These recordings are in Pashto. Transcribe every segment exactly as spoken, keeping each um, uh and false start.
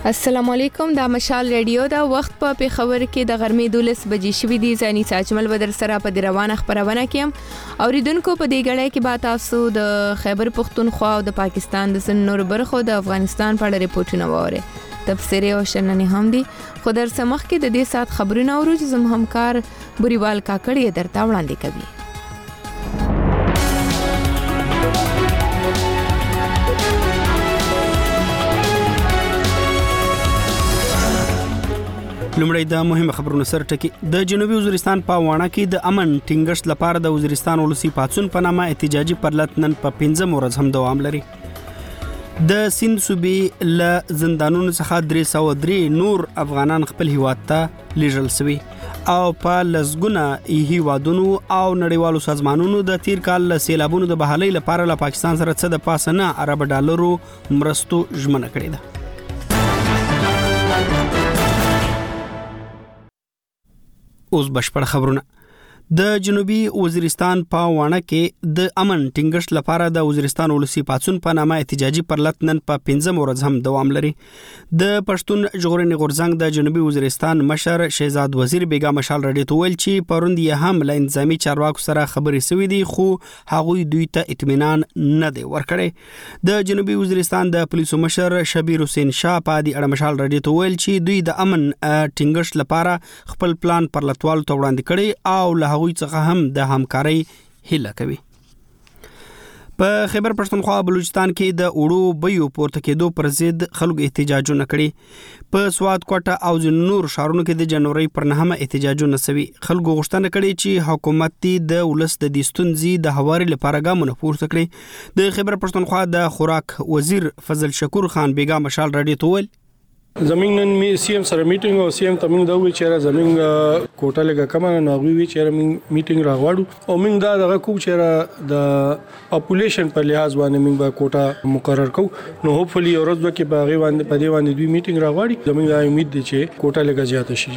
السلام علیکم، دا مشال ریډیو دا وخت په پیښور کې د غرمې دولس بجې شوې دي. ځاني ساجمل بدر سره په دی روانه خبرونه کوم. اوریدونکو په دې غړې کې به تاسو د خیبر پختونخوا او د پاکستان د سنور برخو د افغانستان په اړه ریپورتونه واره. تفسیری او شننې هم دي. خو در سمخ کې د دې سات خبرونه اورو چې زم همکار بوريوال کاکړی درته وړاندې کوي. لومړی د مهمه خبرونو سره ټکی. د جنوبي وزیرستان په وانه کې د امن ټینګښت لپاره د وزیرستان ولسی پاتون په نامه احتجاجي پرلط نن په پنځم ورځ هم دوام لري. د سیند صوبې له زندانونو څخه درې سوه درې نور افغانان خپل هیواد ته لیږل شوي او په لسګونه هیوادونو او نړیوالو سازمانونو د تیر کال له سیلابونو د بحالۍ لپاره له پاکستان سره څه د پاسه نه ارب ډالرو مرستو ژمنه کړې ده. اوس بشپړ خبرونه. د جنوبي وزیرستان په وانه کې د امن ټینګښت لپاره د وزیرستان ولسی پاتون په نامه احتجاجي پرلط نن په پنځم ورځ هم دوام لري. د پښتون ژغورنې غورځنګ د جنوبي وزیرستان مشر شهزاد وزیر بیګا مشال رډي تویل چې پروند یې هم له انتظامی چارواکو سره خبرې سوي دي خو هغوی دوی ته اطمینان نه دی ورکړی. د جنوبي وزیرستان د پولیسو مشر شبیر حسین شاه په دې اړه مشال رډي تویل چې دوی د امن ټینګښت لپاره خپل پلان پرلطوالو ته وړاندې کړي او له هغوی څخه هم د همکارۍ هیله کوي. په خیبر پښتونخوا بلوچستان کې د اوړو بیو پورته کېدو پر ضد خلکو احتجاجونه کړي. په سواد کوټه او ځینو نور ښارونو کې د جنوري پر نهمه احتجاجونه شوي. خلکو غوښتنه کړې چې حکومت دې د ولس د دې ستونزې د هواري لپاره ګامونه پورته کړي. د خیبر پښتونخوا د خوراک وزیر فضل شکور خان بیګا مشال رډي تویل زمینګ نن می سی ام سره میټینګ او سی ام تمنګ دا وی چیرې زمینګ کوټه لګه کمه نه وی وی چیرې میټینګ راغواړو او موږ دا دغه کو چیرې د پاپولیشن په لحاظ باندې موږ به کوټه مقرر کو نو هوپفلی اورز به کې باغی باندې په دې باندې دوی میټینګ راغواړي زمینګ دا امید دي چې کوټه لګه زیاته شي.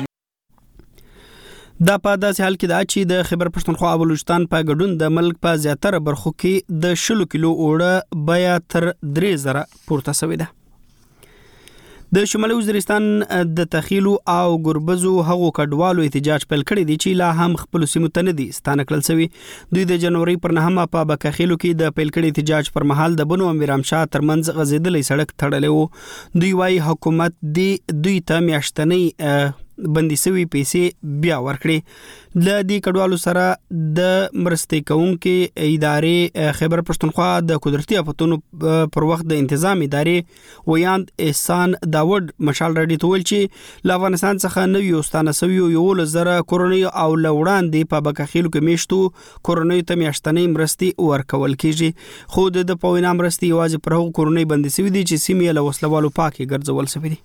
دا په داسې حال کې دا چې د خیبر پښتونخوا او بلوچستان په ګډون د ملک په زیاتره برخو کې د شلو کیلو اوړه بیا تر درې زره پورته شوې ده. د شمالي وزیرستان د تخیلو او ګربزو هغو کډوالو احتجاج پیل کړی دی چې لا هم خپل سیمو ته نه دي ستانه کړل شوی. دوی د جنوري پر نهمه په بکخیلو کې د پیل کړي احتجاج پر مهال د بنو امیرام شاه ترمنځ غزیدلې سړک تړلې وو. دوی وايي حکومت دی دوی ته میاشتنۍ بندي سوي پیسې بیا ورکړي. ل دې کډوالو سره د مرستې کوونکې ادارې خیبر پښتونخوا د قدرتي افتونو پر وخت د تنظیم ادارې ویاند احسان داوود مشال رډي تویل چې له افغانستان څخه نوې وستانه سوي یو لزره کورونی او لوړاندې په بکخیلو کې میشتو کورونی ته میاشتنۍ مرستې ورکول کیږي. خو د پوینا مرستې یوازې پر هغو کورونی بندي سوي دي چې سیمې له وسلوالو پاکي ګرځول شوي دي.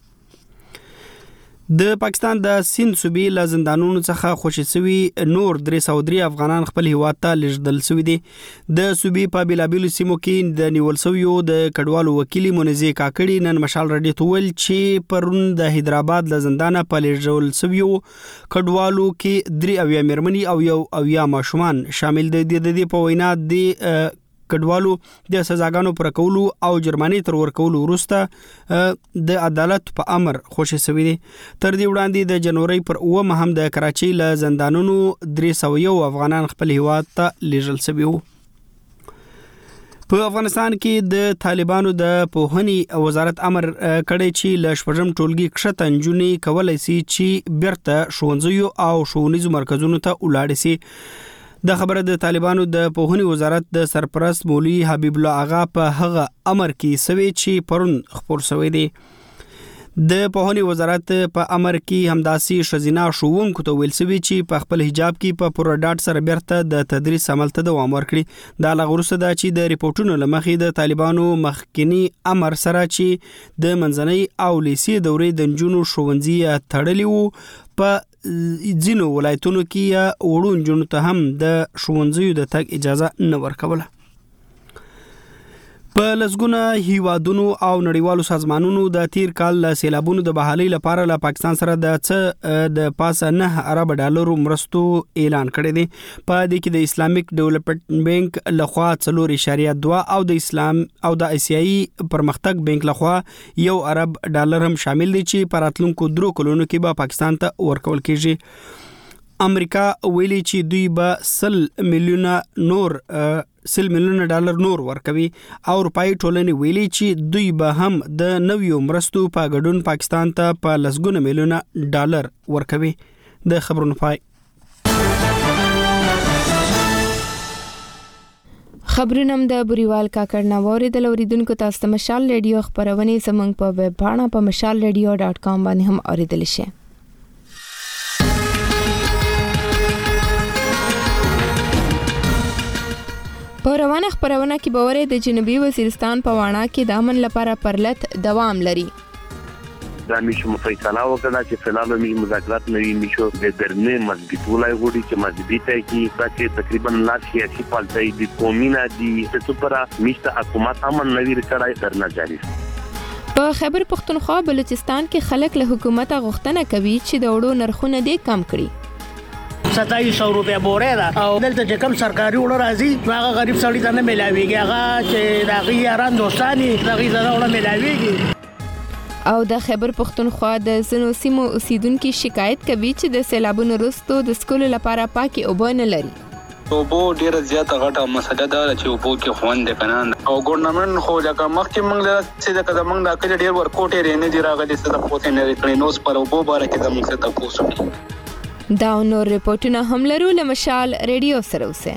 د پاکستان د سیند صوبې له زندانونو څخه خوشي شوي نور درې سوه درې افغانان خپل هیواد ته لیږدول شوي دي. د صوبې په بیلابیلو سیمو کې د نیول شویو د کډوالو وکیلې منزې کاکړي نن مشال رډي تویل چې پرون د حیدرآباد له زندانه په لیږدول شویو کډوالو کې درې اویا میرمنې او یو اویا ماشومان شامل دي. د دې په وینا د کډوالو د سزاګانو پر کولو او جرماني تر ورکولو وروسته د عدالت په امر خوشي شوی دي. تر دې وړاندې د جنوري پر اومه هم د کراچۍ له زندانونو درې سوه یو افغانان خپل هیواد ته لیږل شوي وو. په افغانستان کې د طالبانو د پوهنې وزارت امر کړی چې له شپږم ټولګي کښته نجونې کولی شي چې بیرته ښوونځیو او ښوونیزو مرکزونو ته ولاړې شي. د خبره د طالبانو د پوهنې وزارت د سرپرست مولوي حبیب الله آغا په هغه امر کې سوي چې پرون خبر شوی دی. د پوهنې وزارت په امر کې همداسي شزینا ښوونکو ته ویل شوی چې په خپل حجاب کې په پوره ډاډ سره بیرته د تدریس عمل ته دوام ورکړي. دا لا وروسته دا چې د ریپورتونو لمخې د طالبانو مخکنی امر سره چې د منځنۍ او لیسې دورې د نجونو ښوونځي تړلي وو په ځینو ولایتونو کې وړو نجونو ته هم د ښوونځیو د تګ اجازه نه ورکوله. په لسګونه هیوادونو او نړیوالو سازمانونو د تیر کال له سیلابونو د بحالۍ لپاره له پاکستان سره د څه د پاسه نه ارب ډالرو مرستو اعلان کړی دی. په دې کې د اسلامیک ډیولپمنٹ بانک لخوا څلور اشاریه دوه او د اسلام او د ایسیایي پرمختګ بانک لخوا یو ارب ډالر هم شامل دي چې په راتلونکو درو کلونو کې به پاکستان ته ورکول کیږي. امریکا ویلي چې دوی به سل میلیونه نور سل میلیونه ډالر نور ورکوي او اروپאי ټولنې ویلي چې دوی به هم د نویو مرستو په ګډون پاکستان ته په لسګونه میلیونه ډالر ورکوي. د خبرونو پای. خبرونه د بریوال کاکړ نووري د لوریدونکو تاسو ته مشال ریډیو خبرونه زمنګ په ویب پاڼه په مشال ریډیو ډاٹ کام باندې هم اوریدل شي. په روانه خبرونه کې باورې د جنوبي وزیرستان په واڼه کې د امن لپاره پرلت دوام لري. دا میشو فیصله وکړه چې فلانو می مذاکرات نوي میشو د درنه مضبوطولای غوړي چې مضبوطه کی چې تقریبا لا سیاسي پالتای د قومینا دي چې سپرا میشته حکومت امن نوي کړای درنه جاری. په خیبر پختونخوا بلوچستان کې خلک له حکومت غوښتنه کوي چې د وړو نرخونه دې کم کړي. ستایي سو روپیا بوره ده او دلته چې کم سرکاري وړ راځي هغه غریب سړی ته نه ملاويږي هغه چې دغه یاران دوستانی دغه زړه وړ ملاويږي. او د خیبر پختونخوا د زنو سیمو اوسیدونکو شکایت کوي چې د سیلابونو وروسته د سکول لپاره پاکي اوبه نه لري. اوبو ډیره زیاته غټه مسله ده چې اوبو کې خوند کنه او ګورنمنت خو لکه مخکې موږ چې د قدمنګ د کلی ډیر ورکوټ یې نه دی راغلي څه د پوتې نه لري نو پر اوبو باره کې د موږ څه تاسو دا نور رپورټونه هم لرو له مشال ریډیو سره اوسه.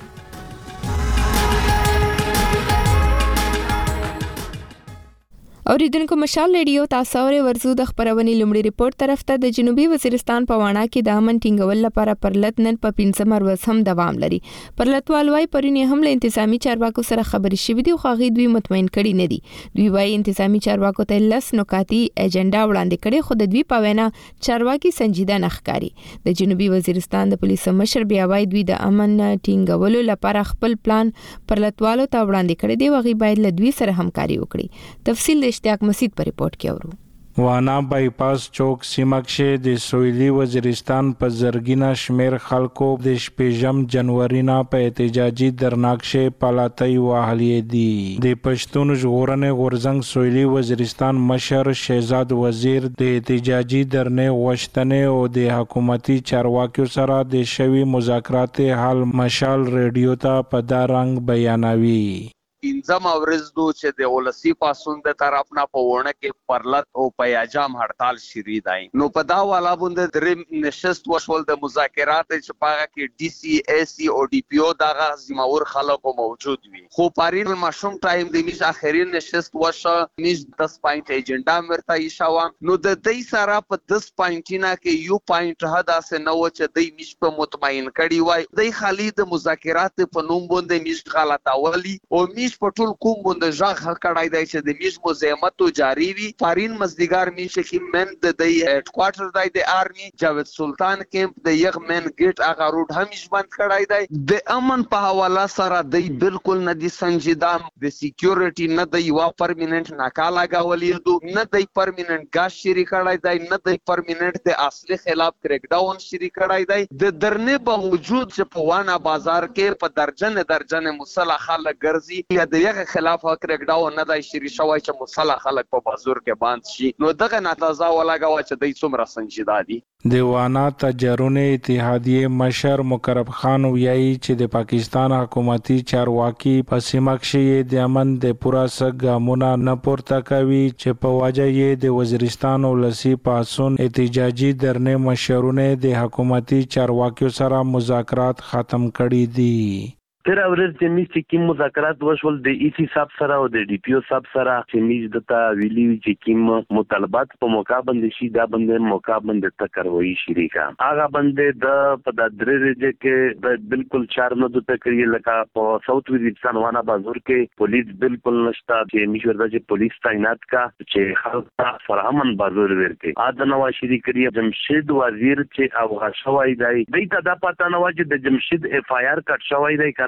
اوریدونکو مشال ریډیو تاسو اورئ ورزو د خبرونې لومړی ریپورت طرف ته. د جنوبي وزیرستان په واڼه کې د امن ټینګول لپاره پرلت نن په پنځم ورځ هم دوام لري. پرلتوال وايي پرونی هم له انتظامی چارواکو سره خبرې شوې دي خو هغه دوی مطمئن کړي نه دي. دوی وايي انتظامی چارواکو ته لس نکاتي ایجنډا وړاندې کړي خو د دوی په وینا چارواکي سنجیده نه ښکاري. د جنوبي وزیرستان د پولیسو مشر بیا وايي دوی د امن ټینګولو لپاره خپل پلان پرلتوالو ته وړاندې کړي دي او هغه باید له دوی سره همکاري وکړي. تفصیل اشتیاق مسید پر رپورت کې اورو. وانا بایپاس چوک سیمه کې د سویلي وزیرستان په زرګینا شمیر خلکو د شپږم جنوري نه په احتجاجي درناکشه پالاتای واهلې دي. د پښتون ژغورنې غورزنګ سویلي وزیرستان مشر شهزاد وزیر د احتجاجي درنې وشتنې او د حکومتي چارواکیو سره د شوی مذاکرات حل مشال ریډیو ته په دا رنګ بیانوي. پنځم ورځ دو چې د ولسی پاسون د طرف نه په ونه کې پرلت او پیاجام هړتال شری دی. نو په دا والا باندې درې نشست وشول د مذاکرات چې پاګه کې ډي سي اي سي او ډي پی او دغه زمور خلکو موجود وي. خو پارین مشوم ټایم د میش اخرین نشست وشو میش دس پاینټ ایجنډا مرته ایشاوه. نو د دې سره په دس پاینټینا کې یو پاینټ هدا سه نو چې د میش په مطمئن کړي وای د خالي د مذاکرات په نوم باندې میش غلطاولي او میش په ټول کوم باندې ځخ کړای دی چې د میش مزاحمت جاری وي. فارین مزدګار میش کې من د دی هډ کوارټر دی د آرمي جاوید سلطان کیمپ د یغ من ګیټ هغه روډ همیش بند کړای دی. د امن په حواله سره دی بالکل نه دي سنجیده د سکیورټي نه دی وا پرمننت ناکاله غولې دو نه دی پرمننت ګاز شری کړای دی نه دی پرمننت د اصلي خلاف کریک ډاون شری کړای دی. د درنه باوجود چې په وانا بازار کې په درجن درجن مصالح خلک ګرځي د یغه خلاف کریک ډاون نه دی شری شوی چې مصالح خلک په بازار کې باند شي. نو دغه نتازه ولاګه چې د څومره سنجیده دي. د وانا تجربه اتحادیه مشر مقرب خان ویایي چې د پاکستان حکومتي چارواکي په سیمه کې د امن د پورا سګامونه نه پورته کوي چې په واجه یې د وزیرستان ولسی پاسون احتجاجي درنه مشرونه د حکومتي چارواکیو سره مذاکرات ختم کړي دي. تر ورځ چې میس کې مذاکرات وشول د ای سی صاحب سره او د ډي پی او صاحب سره چې میس دتا ویلی چې کوم مطالبات په موقع باندې شي دا باندې موقع باندې تکروي شریکا هغه باندې د په د درې ورځې کې د بالکل چار نه د تکریه لکه په ساوث وزیرستان وانا بازار کې پولیس بالکل نشتا چې میش ورته چې پولیس تعینات کا چې خلک فرامن بازار ورته اذن وا شریکري جمشید وزیر چې او غشوای دی د تا د پاتانه واجب د جمشید اف آی آر کټ شوی دی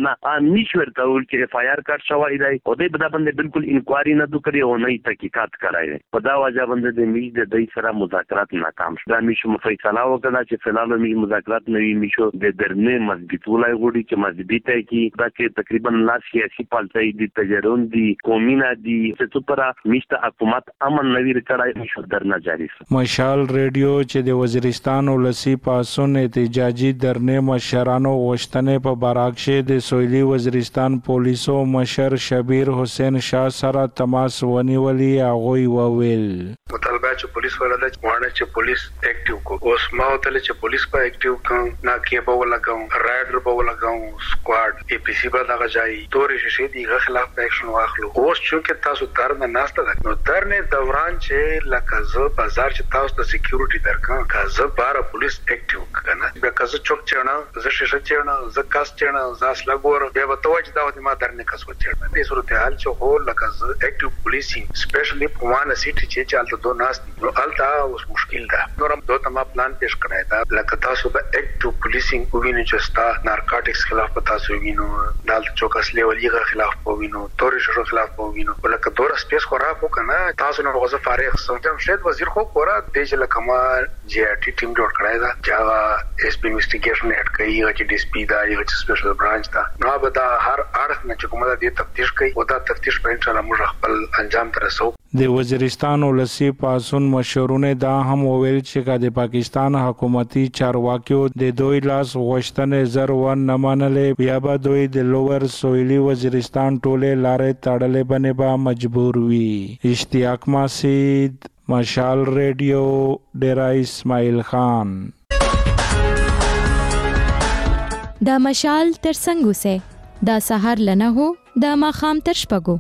کنه نشو ورته ول چې اف آی آر کارت شوی دی او دې په دا باندې بالکل انکوایري نه وکړي او نه تحقیقات کړای په دا وجه باندې د میج د دې سره مذاکرات ناکام شو. دا میشو فیصله وکړه چې فلانو میج مذاکرات نه وي میشو د درنه مضبوطولای غوډي چې مضبوطه کی دا چې تقریبا لا سیاسي پالتای دي تجربه دي قومینا دي چې تر میشته حکومت امن نویر کړای میشو درنه جاری شو. مشال ریډیو چې د وزیرستان ولسی پاسون احتجاجي درنه مشرانو غشتنې په باراکشه د سویلي وزیرستان پولیسو مشر شبیر حسین شاه سره تماس ونیولي هغوی وویل مطالبه چې پولیس ولله وانه چې پولیس اکټیو کو اوس ما وتل چې پولیس په اکټیو کم نا کې به ولګاو رایډر به ولګاو سکواډ ای پی سی به دغه ځای تورې شې دی خلاف اکشن واخلو. اوس چې تاسو درنه ناشته ده نو درنه دوران چې لکه ز بازار چې تاسو د سکیورټي درکان کازه بار پولیس اکټیو کنه به کازه چوک چرنا ز شیشه چرنا ز کاس چرنا ز اسلا ګور به وتوج دا د ما درنه کس و چرنا دې صورتحال چې هو لکه ز اکټیو پولیسینګ سپیشلی په وانه سیټي چې چالت دو ناس نو التا اوس مشکل ده. نورم دوه تما پلان پیش کړای دا لکه تاسو به اکټیو پولیسینګ ویني چې ستا نارکوټکس خلاف په تاسو وینو دال چوک اصلي ولیغه خلاف په وینو تورې شرو خلاف په وینو ولکه دور سپیس خورا کو کنه تاسو نو غوځه فارغ سمجم شید وزیر خو کورا د چې لکه ما جی آر ټي ټیم جوړ کړای دا چې اس پی انویسټیګیشن هټ کوي چې ډي اس پی دا یو چې سپیشل برانچ دا نو به دا هر اړخ نه چې کومه د تفتیش کوي او دا تفتیش په ان شاء الله موږ خپل انجام تر رسو. د وزیرستان ولسی پاسون مشورونه دا هم وویل چې د پاکستان حکومتي چارواکیو د دوی لاس غوښتنې زر ون نه منلې بیا به دوی د لوور سویلي وزیرستان ټوله لارې تړلې باندې به مجبور وي. اشتیاق ماسید مشال ریډیو ډیرا اسماعیل خان. دا مشال تر څنګه سه دا سحر لنه هو دا ماخام تر شپګو.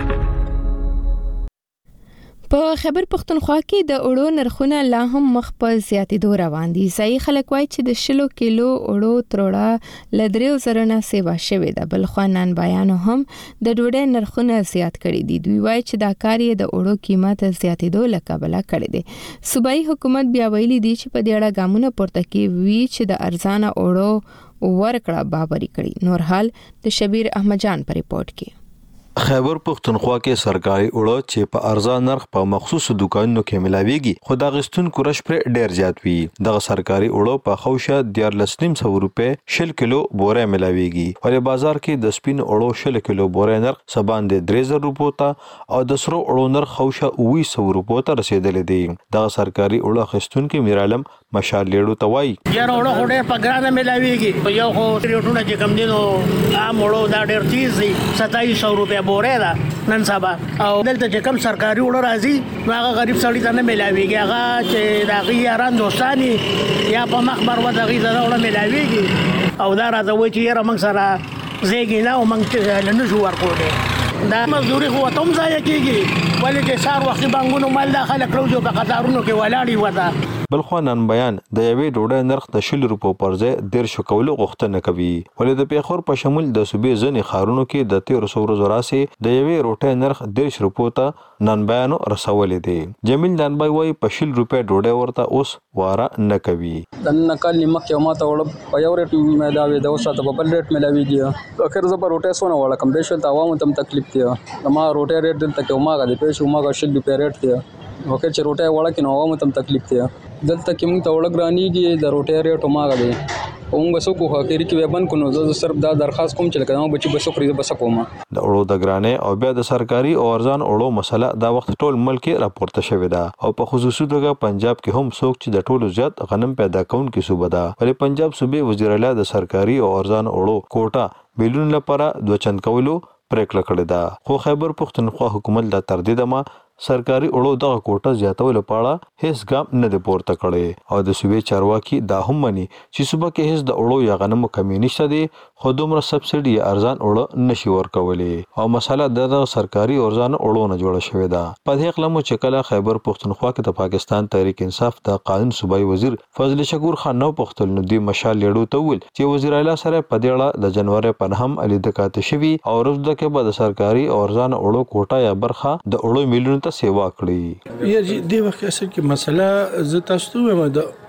په خیبر پختونخوا کې د اوړو نرخونه لا هم مخ په زیاتېدو روان دي. ځایي خلک وایي چې د شلو کیلو اوړو تروړه له دریو زرو نه سیوا شوې ده. بل خوا نانبایانو هم د ډوډۍ نرخونه زیات کړي دي. دوی وایي چې دا کار یې د اوړو قیمت زیاتېدو له کبله کړی دی. صوبایي حکومت بیا ویلي دی چې په دې اړه ګامونه پورته کوي چې د ارزانه اوړو ورکړه باوري کړي. نور حال د شبیر احمد جان په ریپورت کې. خیبر پختونخوا کې سرکاري اوړه چې په ارزان نرخ په مخصوصو دکانونو کې ملاويږي خو د غستونکو رش پر ډیر زیات وي. دغه سرکاري اوړه په خوشه د لسنیم سو روپے شل کیلو بوره ملاويږي. ولې بازار کې د سپین اوړو شل کیلو بوره نرخ سبان د درې زره روپو ته او د سرو اوړو نرخ خوشه اوه سو روپو ته رسیدلې دي. دغه سرکاري اوړه خستونکو میرالم مشال لیړو توای یاره اوړه هډه په ګرانه ملاويږي په یو خو ریټونه چې کم دینو عام اوړه دا ډیر تیز دي ستایس سو روپے بوره ده نن سبا او دلته چې کم سرکاري وړو راځي هغه غریب سړی ته نه ملاويږي هغه چې دا غیاران دوستانی یا په مخبر و دغه وړو ملاويږي او دا راځي چې یاره موږ سره زیګی نه او موږ له نشو ورکوړي دا مزدوري خو تم ځای کېږي ولې چې سار وخت بانګونو مال داخله کړو په قطارونو کې ولاړی وته. بل خو نن بیان د یوې ډوډۍ نرخ د شل روپو پر ځای ډیر شو کولو غوښتنه کوي. ولې د پیښور په شمول د صوبې ځنې ښارونو کې د تیر سو ورځې راسي د یوې روټۍ نرخ ډیر روپو ته نن بیانو رسولې دي. جمیل ننبای وای په شل روپے ډوډۍ ورته اوس واره نه کوي. د نقل مخ یو ماته وړ په یو ریټ ملاوي د اوسه په بل ریټ ملاويږي. اخر زبر روټۍ سونه وړ کم د شل عوامو تم تکلیف دی. ما روټۍ ریټ دلته کې ماګه د پېښو ماګه شل روپے ریټ دی. وکړ چې روټۍ وړه کې نو عوامو تم تکلیف دی. دلته کې موږ ته وړ ګرانیږي د روټۍ ریټ ماګه دی. اونګه سو کو خاطر کې وبن کو نو زه صرف دا درخواست کوم چې لکه نو بچي بسو خريده بس کومه د اړو د ګرانې او بیا د سرکاري او ارزان اړو مسله دا وخت ټول ملک راپورته شوې ده او په خصوصي توګه پنجاب کې هم څوک چې د ټولو زیات غنم پیدا کوونکي صوبه ده. ولې پنجاب صوبې وزیر اعلی د سرکاري او ارزان اړو کوټه بیلون لپاره دوه چند کولو پریکړه کړې ده. خو خیبر پختونخوا حکومت لا تردید ما سرکاري اړو دغه کوټه زیاتولو لپاره هیڅ ګام نه دی پورته کړی او د صوبې چارواکي دا هم مني چې صوبه کې هیڅ د اړو یا غنمو کمی نشته دی خو دومره سبسيډي یا ارزان اړو نشي ورکولي او مسله د سرکاري او ارزان اړو نه جوړه شوې ده. په دې خلمو چې کله خیبر پختونخوا کې د پاکستان تحریک انصاف د قانون صوبایي وزیر فضل شکور خان نو پختل نو دی مشال لیړو ته ویل چې وزیر اعلی سره په دې اړه د جنوري په هم علي دکات شوی او روزده کې به د سرکاري او ارزان اړو کوټه یا برخه د اړو میلیون ته سیوا کړی. یا دې وخت اصل کې مسله ز تاسو ته د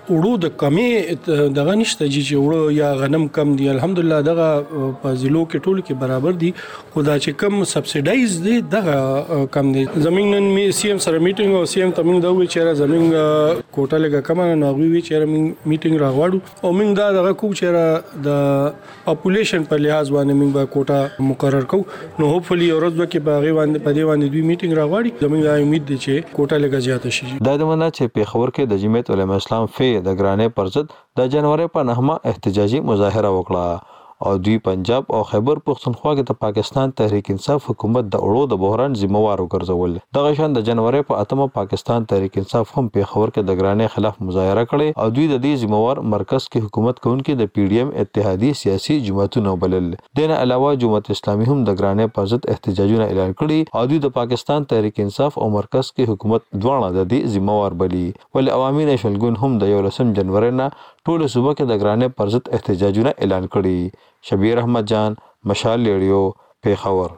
وړو د کمې دغه نشته چې وړو یا غنم کم دي الحمدلله دغه په ضلعو کې ټول کې برابر دي خدا چې کم سبسیډایز دي دغه کم دي زمين نن می سی ام سره میټینګ او سی ام تمنګ دا وی چې زمين کوټه لګه کم نه وی چې موږ میټینګ راغواړو او موږ دا دغه کو چې د پاپولیشن په لحاظ باندې موږ به کوټه مقرر کوو نو هوپفلی ورځ کې باغې باندې په دې باندې دوی میټینګ راغواړي زموږ امید دي چې کوټه لګه زیاته شي. دا د مننه چې په خبر کې د جمعیت علماء اسلام فی د ګرانې پر ضد د جنوري په نهمه احتجاجي مظاهره وکړه او دوی پنجاب او خیبر پختونخوا کې د پاکستان تحریک انصاف حکومت د اړو د بحران ذمہوار وګرځول. دغه شان د جنوري په اتمه پاکستان تحریک انصاف هم په خبر کې د ګرانې خلاف مظاهره کړې او دوی د دې ذمہوار مرکز کې حکومت کوونکي د پی ډی ایم اتحادیه سیاسي جماعتونو بلل. دنه علاوه جماعت اسلامي هم د ګرانې پر ضد احتجاجونه اعلان کړي او دوی د پاکستان تحریک انصاف او مرکز کې حکومت دواړه د دې ذمہوار بلی. ول عوامي نشنل ګوند هم د یولسم جنوري نه ټول صوبه کې د ګرانې پر ضد احتجاجونه اعلان کړي. شبیر احمد جان مشال ریډیو پیښور.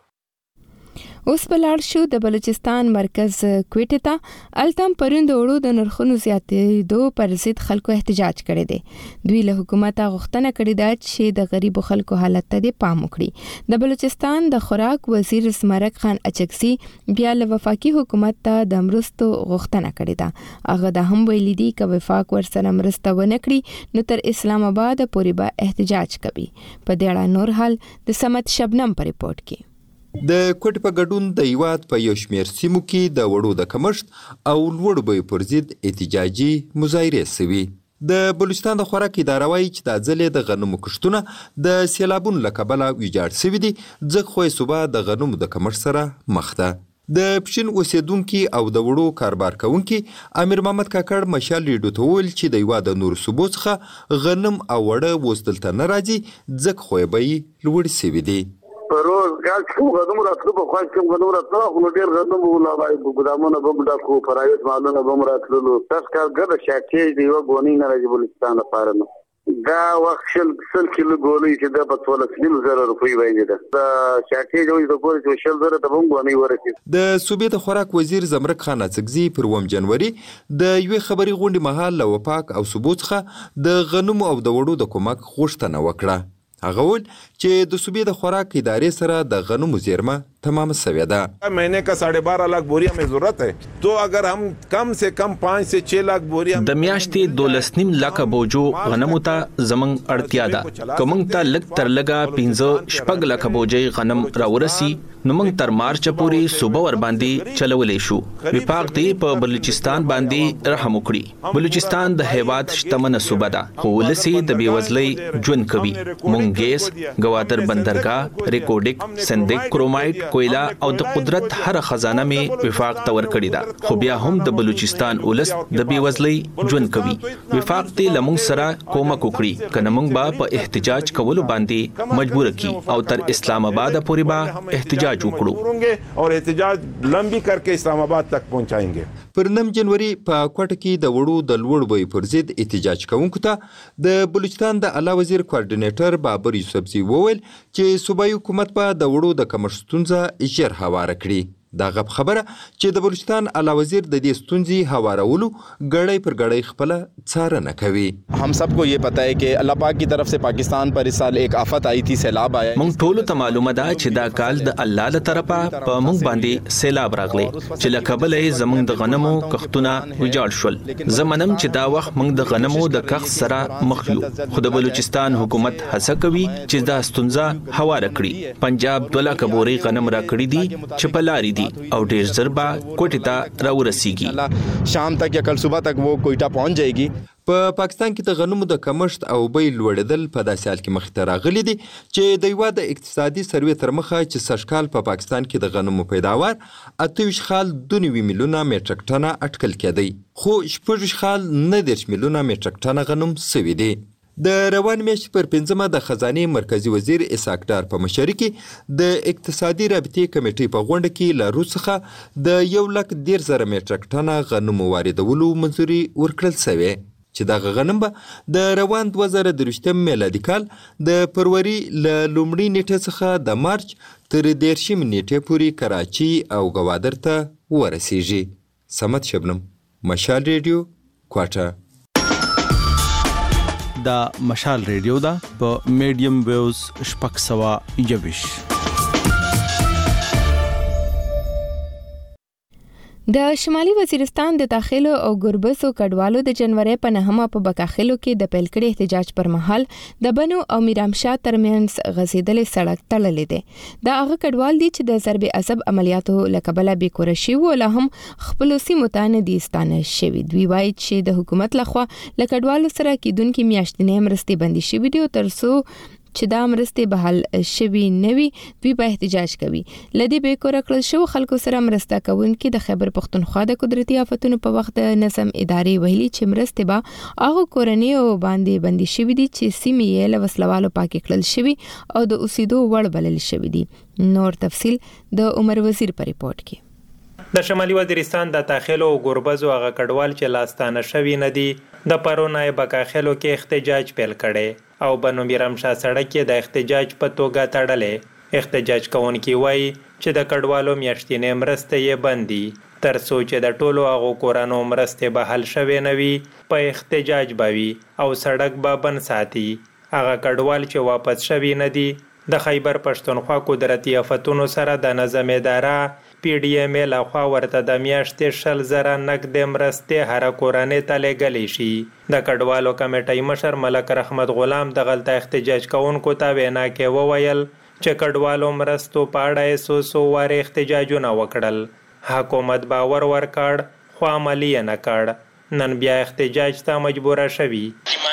اوس په لاړ شو د بلوچستان مرکز کوټه ته التم پروند وړو د نرخونو زیاتېدو پر ضد خلکو احتجاج کړي دي. دوی له حکومت غوښتنه کړې ده چې د غریبو خلکو حالت ته پام وکړي. د بلوچستان د خوراک وزیر اسمرک خان اچکسی بیا له وفاقي حکومت ته د مرستو غوښتنه کړې ده. هغه د هم ویلي دي چې وفاق ورسره مرسته ونه کړي نو تر اسلام آباد پورې به احتجاج کوي. په دې اړه نور حال د سمت شبنم په ریپورت کې. د کوټ په ګډون د یوات په یو شمیر سیمو کې د وړو د کمښت او لوړ بیو پر ضد احتجاجي مظاهرې شوي. د بلوچستان د خوراک اداره وایي چې دا ځل د غنمو کښتونه د سیلابونو له کبله ویجاړ شوي دي ځکه خو صوبه د غنمو د کمښت سره مخ ده. د پښین اوسیدونکي او د وړو کاروبار کوونکي امیر محمد کاکړ مشال ریډیو ته وویل چې د یوه د نورو صوبو څخه غنم او وړه اوس دلته نه راځي ځکه خو یې بیې لوړې شوي دي. روز کال کوم غنم راتلو په خاص کوم غنم راتلو خو ډیر غنم ولا وای په ګدامونو به موږ کو پرایوت مالونه به موږ راتلو تاسو کار ګرځي چې دی و غونی نه راځي بلوچستان لپاره نو دا وخت شل سل کیلو ګولې چې د په څوله سل زره روپۍ وایي دا شاکې جوړې د ګولې چې شل زره د موږ غونی ورته. د صوبې د خوراک وزیر زمرک خان اڅکزي پر وم جنوري د یوې خبري غونډې مهال له وفاق او ثبوت څخه د غنمو او د وړو د کومک غوښتنه وکړه. هغه ول چې د صوبې د خوراک ادارې سره د غنمو زیرمه تمام شوی ده. महीने का साढ़े बारह लाख बोरिया में जरूरत है तो अगर हम कम से कम पाँच से छह लाख बोरिया د میاشتې دولسنیم لک بوجو غنمو ته زمنګ اړتیا ده. کومنګ ته لګ تر لګا پنځه شپږ لک بوجي غنم راورسي نو موږ تر مارچ پورې صوبه ور باندې چلولې شو. وفاق دی په بلوچستان باندې رحم وکړي. بلوچستان د هیواد شتمنه صوبه ده خو لسی د بیوزلۍ ژوند کوي. مونږ ګیس گوادر بندرګاه ریکورډیک سندیک کرومایټ کویلا او د قدرت هر خزانه می وفاق تور کړی دا خو بیا هم د بلوچستان اولس د بیوزلۍ ژوند کوي. وفاق ته لمون سره کومک وکړي کنه مونږ با په احتجاج کولو باندې مجبور کی او تر اسلام آباد پورې با احتجاج وکړو اور احتجاج لمبي کرके اسلام آباد تک پہنچائیں. پر نهم جنوري په کوټه کې د وړو د لوړ بیو پر ضد احتجاج کوونکو ته د بلوچستان د اعلی وزیر کوارډینیټر بابر یوسفزي وویل چې صوبایي حکومت په د وړو د کمښت ستونزه ژر هواره کړي. دا غب خبره چې د بلوچستان اعلی وزیر د دې ستونزې هوارولو ګړۍ پر ګړۍ خپل څارنه کوي. हम सबको ये पता है कि अल्लाह पाक की तरफ से पाकिस्तान पर इस साल एक आफत आई थी, सैलाब आया. مونږ ټول ته معلومه ده چې دا کال د الله له طرفه په مونږ باندې سیلاب راغلی چې له کبله زمونږ د غنمو کښتونه ویجاړ شول. زمونم چې دا وخت مونږ د غنمو د کښت سره مخ یو خو د بلوچستان حکومت هڅه کوي چې دا ستونزه هواره کړي. پنجاب دوه لکه بوري غنم را کړی دي چې په لارې او ډیر زربا کوټه ته راورسیږي. شام تک یا کل صبح تک وہ کوئٹہ پہنچ جائے گی. په پاکستان کې د غنمو د کمښت او بیې لوړېدل په داسې حال کې مخې ته راغلي دي چې د یوه د اقتصادي سروې تر مخه چې سږکال په پاکستان کې د غنمو پیداوار اته ویشت خال دوه نوي میلیونه میټریک ټنه اټکل کېدی خو شپږ ویشت خال نهه دېرش میلیونه میټریک ټنه غنم سوي دي. د روان میاشتې پر پنځمه د خزانې مرکزی وزیر اسحاق ډار په مشرۍ کې د اقتصادي رابطې کمیټې په غونډه کې له روس څخه د یو لک دېرش زره میټریک ټنه غنمو واردولو منظوري ورکړل شوې چې دغه غنم به د روان دوه زره درویشتم میلادي کال د فروری له لومړۍ نیټې څخه د مارچ تر دېرشمې نیټې پورې کراچي او ګوادر ته ورسیږي. سمت شبنم، مشال ریډیو، کوټه. د مشال ریډیو دا په میډیم ویوز شپږ سوه یویش. د شمالي وزیرستان د داخلو او ګربزو کډوالو د جنوري په نهمه په بکاخلو کې د پیل کړي احتجاج پر مهال د بنو او میرامشاه ترمنځ غزیدلې سړک تړلې ده. دا هغه کډوال دي چې د ضرب عصب عملیاتو لکبله به کورشي ولا هم خپل سیمه ته نه دي ستانه شوی. دوی وایي چې د حکومت لخوا لکډوالو سره کېدونکو میاشتنې مرستې بندي شوې دي او ترڅو چې دا مرستې بحال شوي نوي دوی په احتجاج کوي. لدی به کور کړل شو خلکو سره مرسته کوونکي د خیبر پختونخوا د قدرتي آفتونو په وخت د نظم ادارې ویلي چې مرستې به هغه کورنۍ او باندې بندي شوي دي چې سیمې یې له وسلوالو پاکې کړل شوي او د اوسېدو وړ بلل شوي دي. نور تفصیل د عمر وزیر په ریپورت کې. د شمالي وزیرستان د داخلو او ګربزو هغه کډوال چې لاستانه شوي نه دي د پرونای بکاخلو کې احتجاج پیل کړي او بنو میرامشاه سړک کې د احتجاج په توګه تړلې. احتجاج کوونکي وایي چې د کډوالو میاشتنې مرستې یې بندي ترڅو چې د ټولو هغو کورانو مرستې بحال شوې نه وي په احتجاج به وي او سړک به بند ساتي. هغه کډوال چې واپس شوي نه دي د خیبر پښتونخوا قدرتي آفتونو سره د نظم اداره پی ډی ایم ای لخوا ورته د میاشتې شل زره نقد مرستې هر کورنۍ ته لېږلی شي. د کډوالو کمیټې مشر ملک رحمت غلام د غلطه احتجاج کوونکو ته وینا کې وویل چې کډوالو مرستو په اړه یې څو څو وارې احتجاجونه وکړل. حکومت باور ورکړ خو عملي یې نه کړ. نن بیا احتجاج ته مجبوره شوي.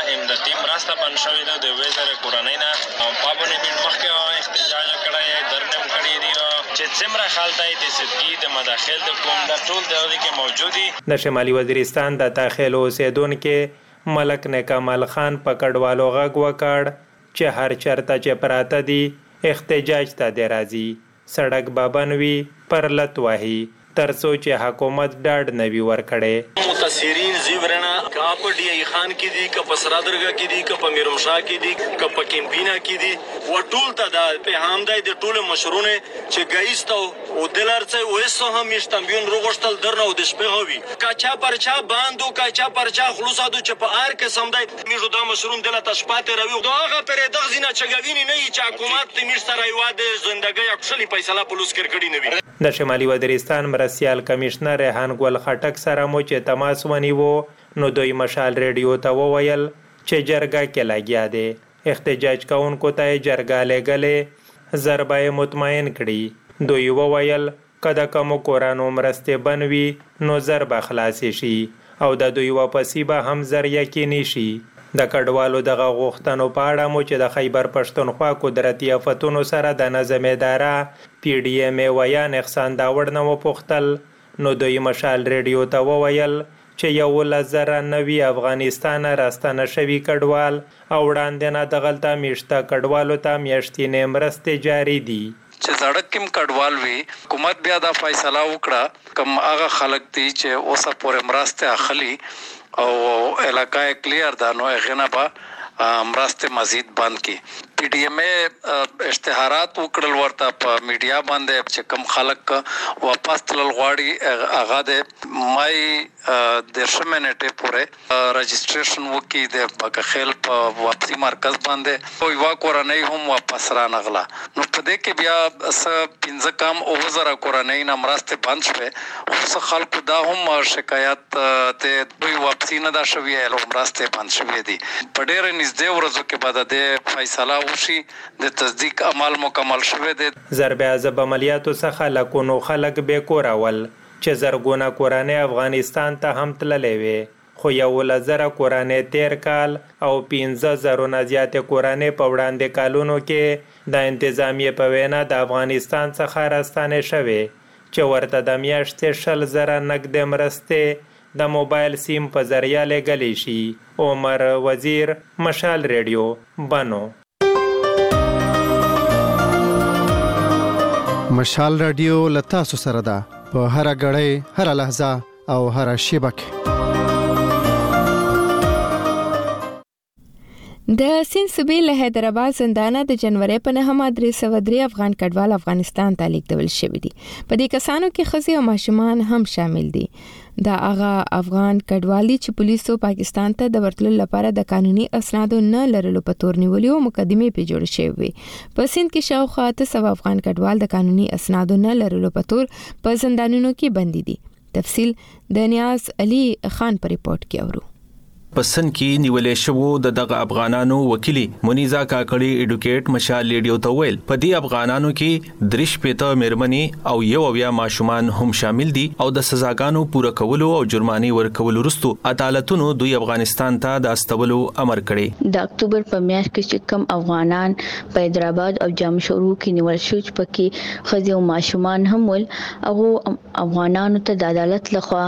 د شمالي وزیرستان د داخلو اوسیدونکو ملک نکمل خان په کډوالو غږ وکړ چې هر چرته چې پراته دي احتجاج ته دی راځي. سړک به بند وي پر لت وهي ترڅو چې حکومت ډاډ نه وي ورکړی. متاثرین زیورنا کا په ډی ای خان کې دي، کا په سرادرګه کې دي، کا په میرمشاه کې دي، کا په کیمپینا کې دي و ټول ته د پیغام دی د ټول مشرونه چې ګایستو او دلارڅ وېسو هم مشتمبیون روغشتل درنه او د شپه هوي کاچا پرچا باندو کاچا پرچا خلوصادو چې په ار کې سم دی میجو دا مشرون دله تشپاته روي داغه پر دغزینه چګوینی نه چې حکومت ته مشتر ایواده زندګي اکشلی فیصله پولیس کړکړی نه وي. د شمالي وزیرستان مرسیال کمشنر ریحان ګل خټک سره مو چې تماس ونیو نو دوی مشال ریډیو ته وویل چې جرګه کې لګیا دی. احتجاج کوونکو ته جرګه لګلې ضربه مطمئن کړي. دوی وویل کله کوم کورانو مرستې بنوي نو ضربه خلاصې شي او د دوی واپسی به هم زر یقیني شي. د کډوالو دغه غوښتنو په اړه مو چې د خیبر پښتونخوا قدرتي آفتونو سره د نظم اداره پی ډی ایم ای ویان احسان داوړ نه وپوښتل نو دوی مشال ریډیو ته وویل چې یولس زره نوي افغانستان راستانه شوي کډوال او وړاندې نه دغلته میشته کډوالو ته میاشتنې مرستې جاري دي. چې زړه کوم کډوال وي حکومت بیا دا فیصله وکړه کوم هغه خلک دي چې اوسه پورې مرسته اخلي او علاقه کلیر دا نو غنه به مرسته مزید بند کی. پی ډی ایم ای اشتهارات وکړل ورته په میډیا باندې چې کم خلک واپس تلل غواړي هغه د مای د شمنټه پورې رجسټریشن وکي د بکخیل په واپسی مرکز باندې او یو کورنۍ هم واپس را نغله. نو په دې کې بیا س پنځه کم او زره کورنۍ نه مرسته بند شوه خو خلکو دا هم شکایت ته دوی واپسی نه دا شوی او مرسته بند شوی دي. په ډېر نږدې ورځو کې بعد د فیصله وشي د تصدیق عمل مکمل شوه دي. ضرب عذاب عملیاتو څخه لکونو خلک به کورول چې زرګونه کورانه افغانستان ته هم تللې وي خو یو لزره کورانه تیر کال او پنځه زره نه زیات کورانه په وړاندې کالونو کې د انتظامیه په وینا د افغانستان څخه راستانه شوه چې ورته د میاشتې شل زره نقد مرستې د موبایل سیم په ذریعہ لګلی شي. عمر وزیر مشال ریډیو بنو. مشال رادیو لتا سو سره ده په هر غړې هر لحظه او هر شیبه کې. د سین صوبې له حیدرآباد زندانه د جنوري په نهمه درې سوه درې افغان کډوال افغانستان ته لیږدول شوي دي. په دې کسانو کې ښځې او ماشومان هم شامل دي. دا هغه افغان کډوال دي چې پولیسو پاکستان ته د ورتلو لپاره د قانوني اسنادو نه لرلو په تور نیولي او مقدمې پرې جوړې شوې وي. په سند کې شاوخوا اته سوه افغان کډوال د قانوني اسنادو نه لرلو په تور په زندانونو کې بندي دي. تفصیل د نیاز علي خان په ریپورت کې اورو. پسند کې نیولې شوو د دغه افغانانو وکیلی منیزا کاکړی اډوکیټ مشال ریډیو ته ویل په دې افغانانو کې دریش پېته مېرمنې او یو اویا ماشومان هم شامل دي او د سزاګانو پوره کولو او جرماني ورکولو وروسته عدالتونو دوی افغانستان ته د استولو امر کړی. د اکتوبر په میاشت کې چې کم افغانان په حیدرآباد او جمشورو کې نیول شو چې پکې ښځې او ماشومان هم ول هغه افغانانو ته د عدالت لخوا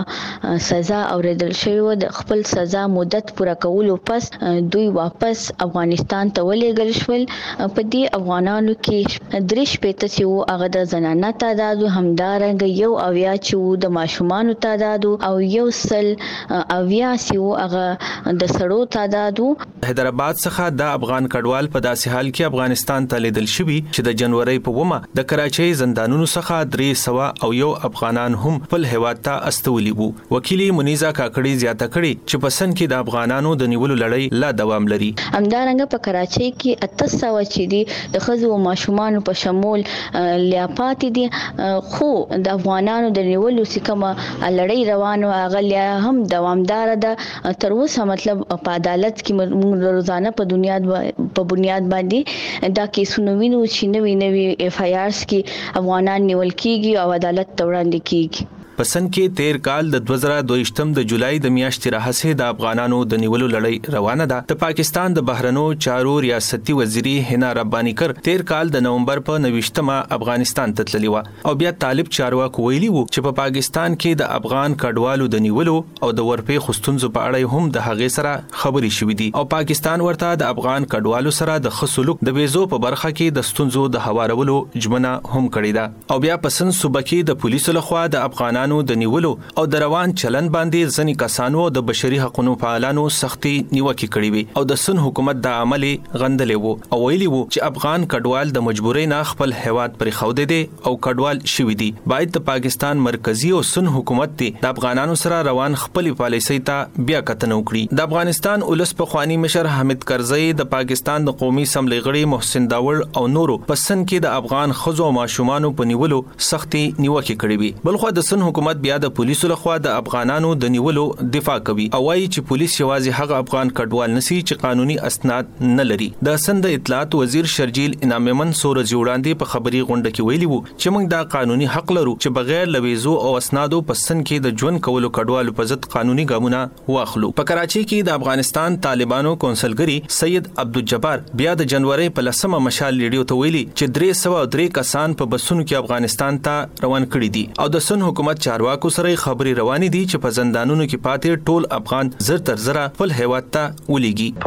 سزا اوریدل شوی و. د خپل سزا مدت پورا کولو پس دوی واپس افغانستان ته ولېږل شول. په دې افغانانو کې دریش پېته چې وو هغه د زنانه تعداد همدارنګه یو اویا چې وو د ماشومانو تعداد او یو سل اویا چې وو هغه د سړو تعداد. حیدرآباد څخه د افغان کډوال په داسې حال کې افغانستان ته لیدل شوي چې د جنوري په ومه د کراچۍ زندانونو څخه درې سوه او یو افغانان هم خپل هیواد ته استولي وو. وکیلی منیزا کاکړی زیاته کړي چې په سن کې د افغانانو د نیولو لړۍ لا دوام لري. همدارنګه په کراچۍ کې اته سوه چې دي د ښځو او ماشومانو په شمول لیاپاتې دي خو د افغانانو د نیولو چې کومه لړۍ روانه هغه لا هم دوامدار ده تر اوسه. مطلب په عدالت کې موږ روزانه په دنیا په بنیاد باندې دا کیسونه وینو چې نوي نوي اف آی آرز کې افغانان نیول کیږي او عدالت ته وړاندې کیږي. پسند کې تیر کال د دوه زره دویشتم د جولای د میاشتې راهیسې د افغانانو د نیولو لړۍ روانه ده. د پاکستان د بهرنو چارو ریاستي وزیري حنا رباني کر تیر کال د نومبر په نوښتمه افغانستان ته تللی و او بیا طالب چارواکو ویلي وو چې په پا پاکستان کې د افغان کډوالو د نیولو او د ورپې خستونزو په اړه هم د هغې سره خبرې شوې دي او پاکستان ورته د افغان کډوالو سره د خصلوک د ویزو په برخه کې د ستونزو د هوارولو ژمنه هم کړې ده. او بیا پسند صوبه کې د پولیسو لخوا د افغانانو د نیولو او د روان چلن باندې ځنی کسانو د بشري حقوقو فعالانو سختي نیوکه کړې وي او د سن حکومت د عمل غندلې وو او ویلي وو چې افغان کډوال د مجبورۍ نه خپل هیواد پرې خوده دي او کډوال شوي دي. باید د پاکستان مرکزی او سن حکومت د افغانانو سره روان خپل پالیسۍ ته بیا کتنه وکړي. د افغانستان ولس پخوانی مشر حامد کرزی د پاکستان د قومي اسمبلی غړي محسن داور او نورو پسند کې د افغان خزو او ماشومانو په نیولو سختي نیوکه کړې وي. بلخو د سن حکومت بیا د پولیسو لخوا د افغانانو د نیولو دفاع کوي او وايي چې پولیس یوازې هغه افغان کډوال نسی چې قانوني اسناد نه لري. د سند اطلاعات وزیر شرجیل انعام منصور وړاندې په خبري غونډه کې ویلي وو چې موږ دا قانوني حق لرو چې بغیر لويزو او اسنادو په سند کې د ژوند کولو کډوالو په ضد قانوني ګامونه واخلو. په کراچۍ کې د افغانستان طالبانو کونسلګری سید عبدالجبار بیا د جنوري په لسمه مشال ریډیو ته ویلي چې درې سوه درې کسان په بسونو کې افغانستان ته روان کړي دي او د سن حکومت چارواکو سره خبري روانې دي چې په زندانونو کې پاتې ټول افغان زر تر زره خپل هیواد ته ولېږي.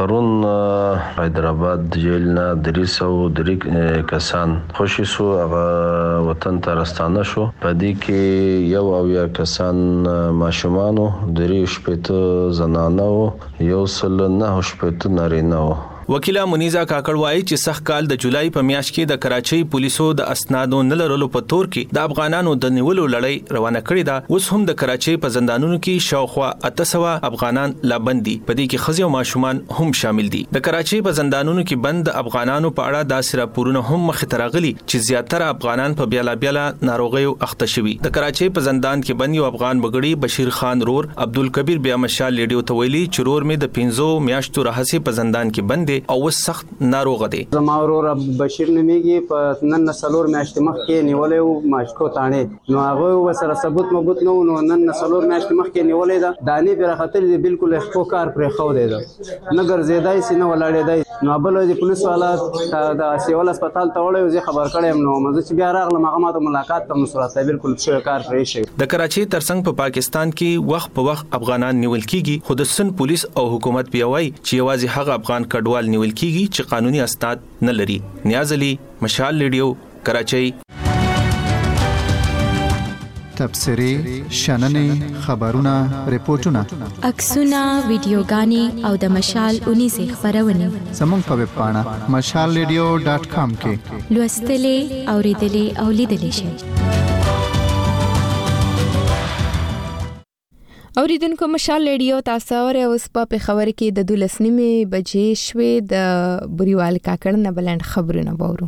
پرون حیدرآباد جیل نه درې سوه درې کسان خوشي سو هغه وطن ته راستانه شو. په دې کې یو اویا کسان ماشومانو درې شپېته زنانه او یو سل نهه شپېته نارینه و. وکیلا منیزا کاکړ وایي چې سخت کال د جولای په میاشت کې د کراچۍ پولیسو د اسنادو نه لرلو په تور کې د افغانانو د نیولو لړۍ روانه کړې ده. اوس هم د کراچۍ په زندانونو کې شاوخوا اته سوه افغانان لا بند دي. په دې کې ښځې او ماشومان هم شامل دي. د کراچۍ په زندانونو کې بند افغانانو په اړه داسې راپورونه هم مخې ته راغلي چې زیاتره افغانان په بیلا بیلا ناروغیو اخته شوي. د کراچۍ په زندان کې بند یو افغان بغړي بشیر خان رور عبدالکبیر بیا مشال ریډیو ته ویلي چې رور مې د پنځو میاشتو راهیسې په زندان کې بند او سخت ناروغ دی. زما ورور بشیر نومیږي په نن سلور میاشتې مخکې نیولې و ماشکو تانه نو هغه وسره ثبوت مبوت نو نو نن سلور میاشتې مخکې نیولې ده دانی پر خاطر دی بالکل خو کار پر خو دی نه ګرځیدای سي نه ولاړې دی نو بل د پولیس والا د سیول هسپتال ته وړي زه خبر کړم نو مزه چې بیا راغلم هغه ماته ملاقات ته مسورته بالکل څه کار پرې شي. د کراچۍ ترڅنګ په پاکستان کې وخت په وخت افغانان نیول کیږي خو د سن پولیس او حکومت بیا وایي چې یوازې هغه افغان کډوال نیول کیږي چې قانوني اسناد نه لري. نیاز علي مشال ریډیو کراچۍ. تبصرې شننې خبرونه ریپورتونه عکسونه ویډیوګانې او د مشال اونیزه خبرونه زموږ په ویب پاڼه مشال ریډیو ډاټ کام کې لوستلې اوریدلې او لیدلې شئ. اوریدونکو مشال ریډیو تاسو اورئ. اوس په خبر کې د دولس نیمې بجې شوې د بریوال کاکړ نه بلند خبرونه وورو.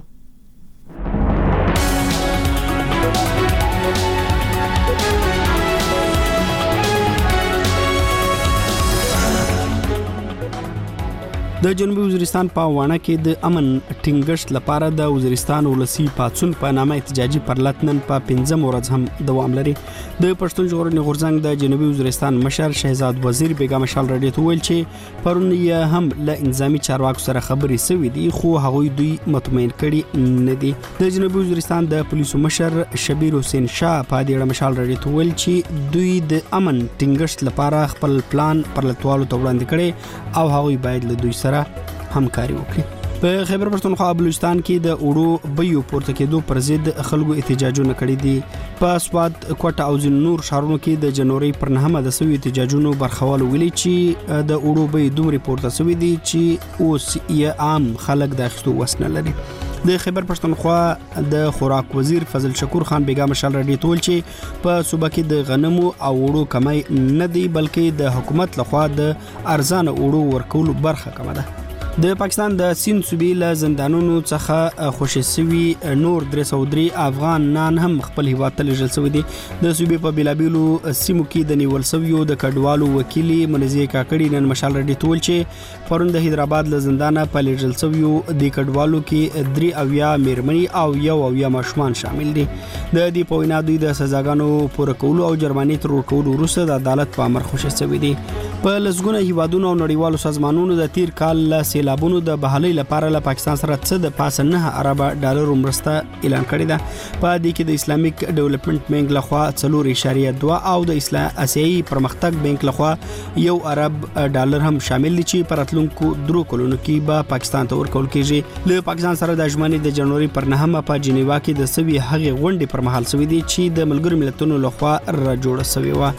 د جنوبي وزیرستان په وانه کې د امن ټینګښت لپاره د وزیرستان ولسی پاتسون په نامه احتجاجي پرلطنن په پنځم ورځ هم دوام لري. د پښتون ژغورنې غورځنګ د جنوبي وزیرستان مشر شهزاد وزیر بیګا مشال رادیو ته ویل چې پرون یې هم له انځامي چارواکو سره خبرې سوي دي خو هغوی دوی مطمئن کړي نه دي. د جنوبي وزیرستان د پولیسو مشر شبیر حسین شاه په دې اړه مشال رادیو ته ویل چې دوی د امن ټینګښت لپاره خپل پلان پرلطوالو ته وړاندې کړي او هغوی باید له دوی سره همکاري وکړي. په خیبر پښتونخوا بلوچستان کې د اوړو بیو پورته کېدو پر ضد خلکو احتجاجونه کړي دي. په سواد کوټه او ځینو نور ښارونو کې د جنوري پر نهمه د سوي احتجاجونو برخوال ویلي چې د اوړو بیو دومره پورته سوي دي چې اوس یې عام خلک د اخیستو وس نه لري. د خیبر پښتونخوا د خوراک وزیر فضل شکور خان بیګا مشال رډي تول چې په صوبه کې د غنمو او اوړو کمای نه دی بلکې د حکومت لخوا د ارزان اوړو ورکولو برخه کمه ده. د پاکستان د سین صوبې له زندانونو څخه خوشي سوي نور درې سوه درې افغانان هم خپل هیواد ته لیږل شوي دي. د صوبې په بیلابیلو سیمو کې د نیول شویو د کډوالو وکیلي منزیه کاکړي نن مشال رډي تول چې پرون د حیدرآباد له زندانه په لیږل شویو د کډوالو کې درې اویا میرمنې او یو اویا ماشومان شامل دي. د دې په وینا دوی د سزاګانو پوره کولو او جرمانې تر ورکولو وروسته د عدالت په امر خوشي شوي دي. په لسګونه هیوادونو او نړیوالو سازمانونو د تیر کال له سیلابونو د بحالۍ لپاره له پاکستان سره څه د پاسه نه ارب ډالر مرسته اعلان کړی ده. په دې کې د اسلامیک ډیولپمنٹ بانک لخوا څلور اعشاریه دوه او د اسلام اسیایي پرمختګ بانک لخوا یو ارب ډالر هم شامل دي چې پر راتلونکو درو کلونو کې به پاکستان ته ورکول کیږي. له پاکستان سره د ژمنې د جنوري پر نهمه په جنیوا کې د سوي هغې غونډې پر مهال سوي دي چې د ملګرو ملتونو لخوا را جوړه سوي و.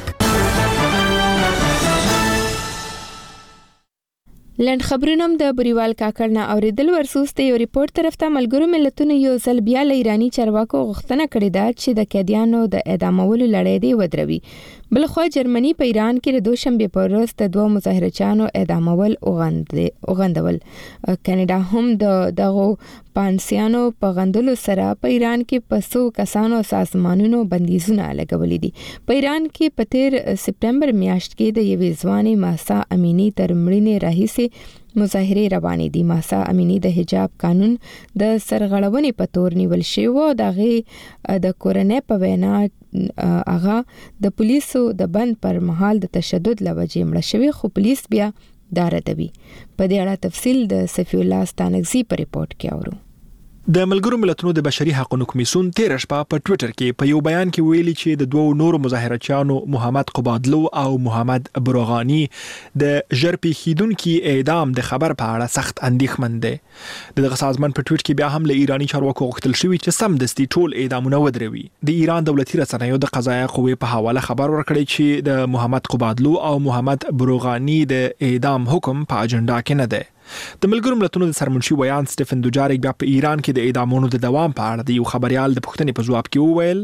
لند خبرونم د بریوال کاکړ نه اوریدل ورسوسته یو ریپورت طرف ته ملګرو ملتونو یو ځل بیا له ایرانی چارواکو غوښتنه کړې ده چې د قیدیانو د اعدامولو لړۍ دی ودروي. بلخوا جرمني په ایران کې د دوشنبه په ورځ د دوه مظاهرچیانو اعدامول اوغندول. کاناډا هم د دغه پانسیانو په غندلو سره په ایران کې پسو کسانو سازمانونو بندیزونه لګولې دي. په ایران کې په تیر سپټمبر میاشت کې د یوې ځوانې ماسا امینی تر مړینې راهیسې مظاهره روانې دي. ماسا امینی د حجاب قانون د سرغړونې په تور نیول شوی و. دغه د کورنۍ په وینا هغه د پولیسو د بند پر مهال د تشدد لوجې مړ شوی خو پولیس بیا دا ردوي. په دې اړه تفصیل د صفی الله ستانکزی په ریپورت کې اورو. د ملګرو ملتونو د بشري حقوقو کمیسیون تیر شپه په ټوئیټر کې په یو بیان کې ویلي چې د دوه نورو مظاهرچیانو محمد قبادلو او محمد بروغانی د ژرپی خیدونکو اعدام د خبر په اړه سخت اندېښمن دي. دغه سازمان په ټوئیټ کې بیا هم له ایرانی چارواکو غوښتل شوی چې سم دستي ټول اعدامونه ودروي. د ایران دولتي رسنیو د قضایه قوې په حواله خبر ورکړی چې د محمد قبادلو او محمد بروغانی د اعدام حکم په اجنډا کې نه دی. د ملګرو ملتونو د سرمنشي ویان سټیفن دوجاریک بیا په ایران کې د اعدامونو د دوام په اړه د یو خبريال د پوښتنې په جواب کې وویل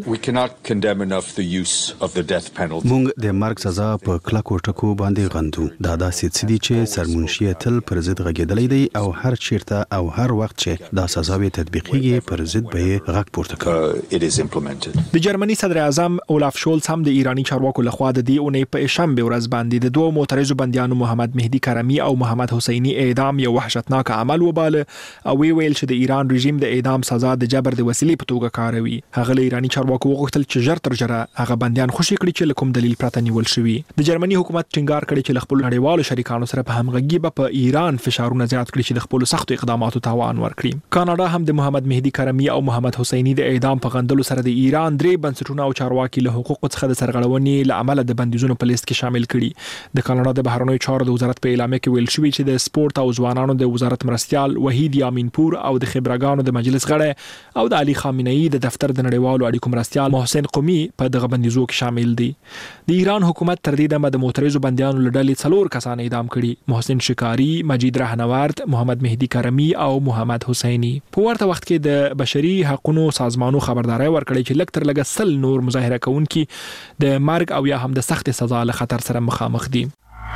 موږ د مرګ سزا په کلکو ټکو باندې غندو. دا داسې څه دي چې سرمنشي تل پر ضد غږېدلی دی او هر چیرته او هر وخت چې دا سزا به تطبیقیږي پر ضد به غږ پورته کوي. د جرمني صدر اعظم اولاف شولز هم د ایرانی چارواکو لخوا د دې اونۍ په شنبه ورځ باندې د دوه معترضو بنديانو محمد مهدي کرمی او محمد حسینی اعدام یو وحشتناک عمل وباله او وی ویل چې د ایران رژیم د اعدام سزا د جبر د وسیلې په توګه کاروي. هغه له ایرانی چارواکو وغوښتل چې ژر تر ژره هغه بنديان خوشي کړي چې کوم دلیل پرته نیول شوی. د جرمني حکومت ټینګار کړی چې خپل نړیوالو شریکانو سره په همغږي به په ایران فشارونه زیات کړي چې د خپل سختو اقداماتو توان ورکړي. کاناډا هم د محمد مهدي کرمی او محمد حسینی د اعدام په غندلو سره د ایران درې بنسټونه او چارواکي له حقوقو څخه د سرغړونې له عمله د بندیزونو په لیست کې شامل کړي. د کاناډا د بهرنیو چارو د وزارت په اعلامیه کې ویل شوی چې د سپورت او ځوانانو د وزارت مرستيال وحید یامینپور او د خبرګانو د مجلس غړی او د علي خامنه‌ای د دفتر د نړیوالو اړیکو مرستيال محسن قومي په دغه بندیزو کې شامل دي. د ایران حکومت تر دې دمه د معترضو بندیانو لړلې څلور کسان اعدام کړي: محسن شکاری، مجید رهنورد، محمد مهدی کرمی او محمد حسینی. په ورته وخت کې د بشري حقوقو سازمانونو خبرداري ورکړې چې لکتر لګ سل نور مظاهره کوونکي د مرګ او یا هم د سخت سزا له خطر سره مخامخ دي.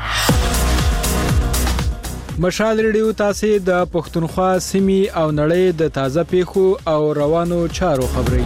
مشال ریډیو تاسو د پښتونخوا سیمې او نړۍ د تازه پیښو او روانو چارو خبري.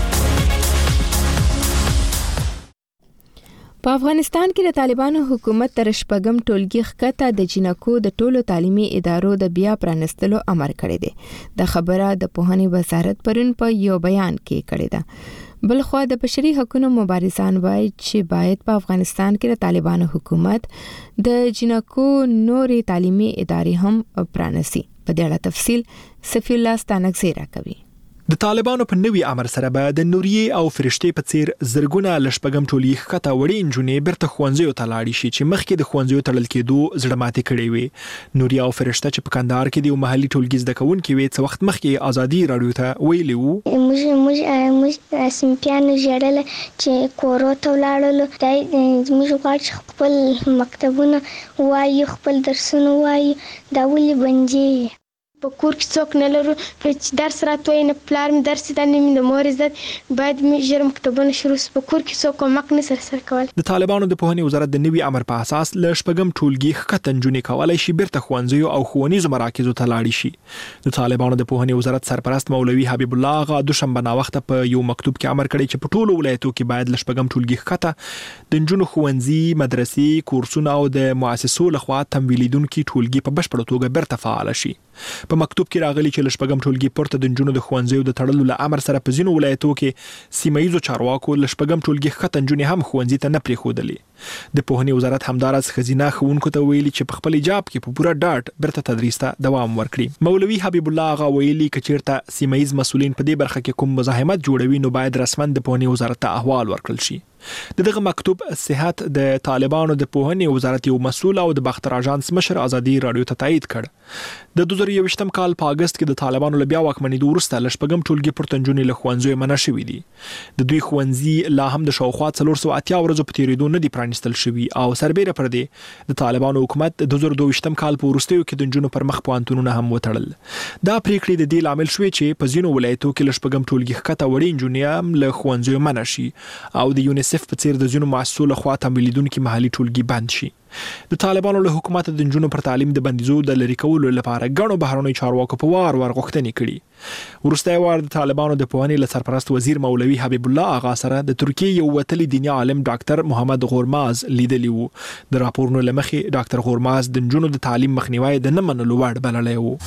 په افغانستان کې د طالبانو حکومت تر شپږم ټولګي ښکته د جنکو د ټولو تعلیمي ادارو د بیا پرانستلو امر کړی دی. د خبره د پوهنې وزارت پرون په یو بیان کې کړی ده. بلخوا د بشري حقوقو مبارزان وایي چې باید په افغانستان کې د طالبانو حکومت د جنکو نوري تعلیمي ادارې هم پرانسي. په دې اړه تفصیل سفیر الله ستانکزی راکوي. د طالبانو په نوي امر سره به د نوریه او فرشتي په څیر زرګونه لشپګم ټولي ښکته وړي انجونې برته خوانځيو ته لاړ شي چې مخکې د خوانځيو تړل کېدو زړه ماتي کړې وي. نوریه او فرشته چې په کندهار کې د محلي ټولګي زده کوونکي وي څو وخت مخکې ازادي رادیو ته ویلي وو موږ موږ موږ سیمپیان جوړل چې کورو ته ولاړل دای موږ غواړو خپل مکتبونه وایي خپل درسونه وایي دا ولې بنجي په کور کې څوک نه لرو چې درس راتوي نه پلار مې درس د نیم د مور عزت باید مې ژر مکتبونه شروع په کور کې څوک کومک نه سره سره کول. د طالبانو د پوهنې وزارت د نوي امر په اساس ل شپږم ټولګي ښکته انجونې کولای شي بیرته خوانځيو او ښوونیزو مراکزو ته لاړ شي. د طالبانو د پوهنې وزارت سرپرست مولوي حبیب الله غا دوشنبه نا وخت په یو مکتوب کې امر کړی چې په ټولو ولایتو کې باید ل شپږم ټولګي ښکته د انجونو ښوونځي مدرسې کورسونه او د مؤسسو لخوا تمویلیدونکو ټولګي په بشپړ توګه بیرته فعال شي. په مکتوب کې راغلي چې لشپګم ټولګي پورته د جنونو د خوانځيو د تړلو له امر سره په ځینو ولایتو کې سیمایي چارواکو لشپګم ټولګي ښکته جنونې هم خوانځي ته نه پریښودلې. د پوهنې وزارت همدارس خزینه خونکو ته ویلي چې په خپل ایجاب کې په پوره ډاټ برته تدریس ته دوام ورکړي. مولوي حبیب الله غا ویلي چې چیرته سیمایي مسؤلین په دې برخه کې کوم مزاحمت جوړوي نو باید رسمن د پوهنې وزارت ته احوال ورکړل شي. دغه مکتوب صحت د طالبانو د پوهنې وزارت یو مسؤل او د باختر اژانس مشر ازادي رادیو ته تایید کړ. د دوه زره یوویشتم کال په اگست کې د طالبانو له بیا واکمنۍ وروسته لشپګم ټولګي پرتنجونې له خوانځي منع شوې دي. د دوی خوانځي لا هم د شاوخوا څلور سوه اتیا ورځې په تیریدو نه دي پرانستل شوي او سربېره پر دې د طالبانو حکومت د دوه زره دوه ویشتم کال په وروستیو کې د جنونو پر مخ پوانتونونه هم وتړل. دا پریکړې د دې لامل شوې چې په ځینو ولایتو کې لشپګم ټولګي ښکته وړي انجونې هم له خوانځي منع شي او د یونیسف په څیر د ځینو مؤسسو لخوا تمویلیدونکو محلي ټولګي بند شي. د طالبانو له حکومت د جنونو پر تعلیم د بندیزو د لری کولو لپاره غنو بهرنۍ چارواکو په وار وار غوښتنې کړي. ورسته وار د طالبانو د پوهنې له سرپرست وزیر مولوي حبیب الله آغا سره د ترکیه یو وتلی دیني عالم ډاکټر محمد غورماز لیدلی وو. د راپورونو لمخې ډاکټر غورماز د جنونو د تعلیم مخنیوي د نه منلو وړ بللی وو.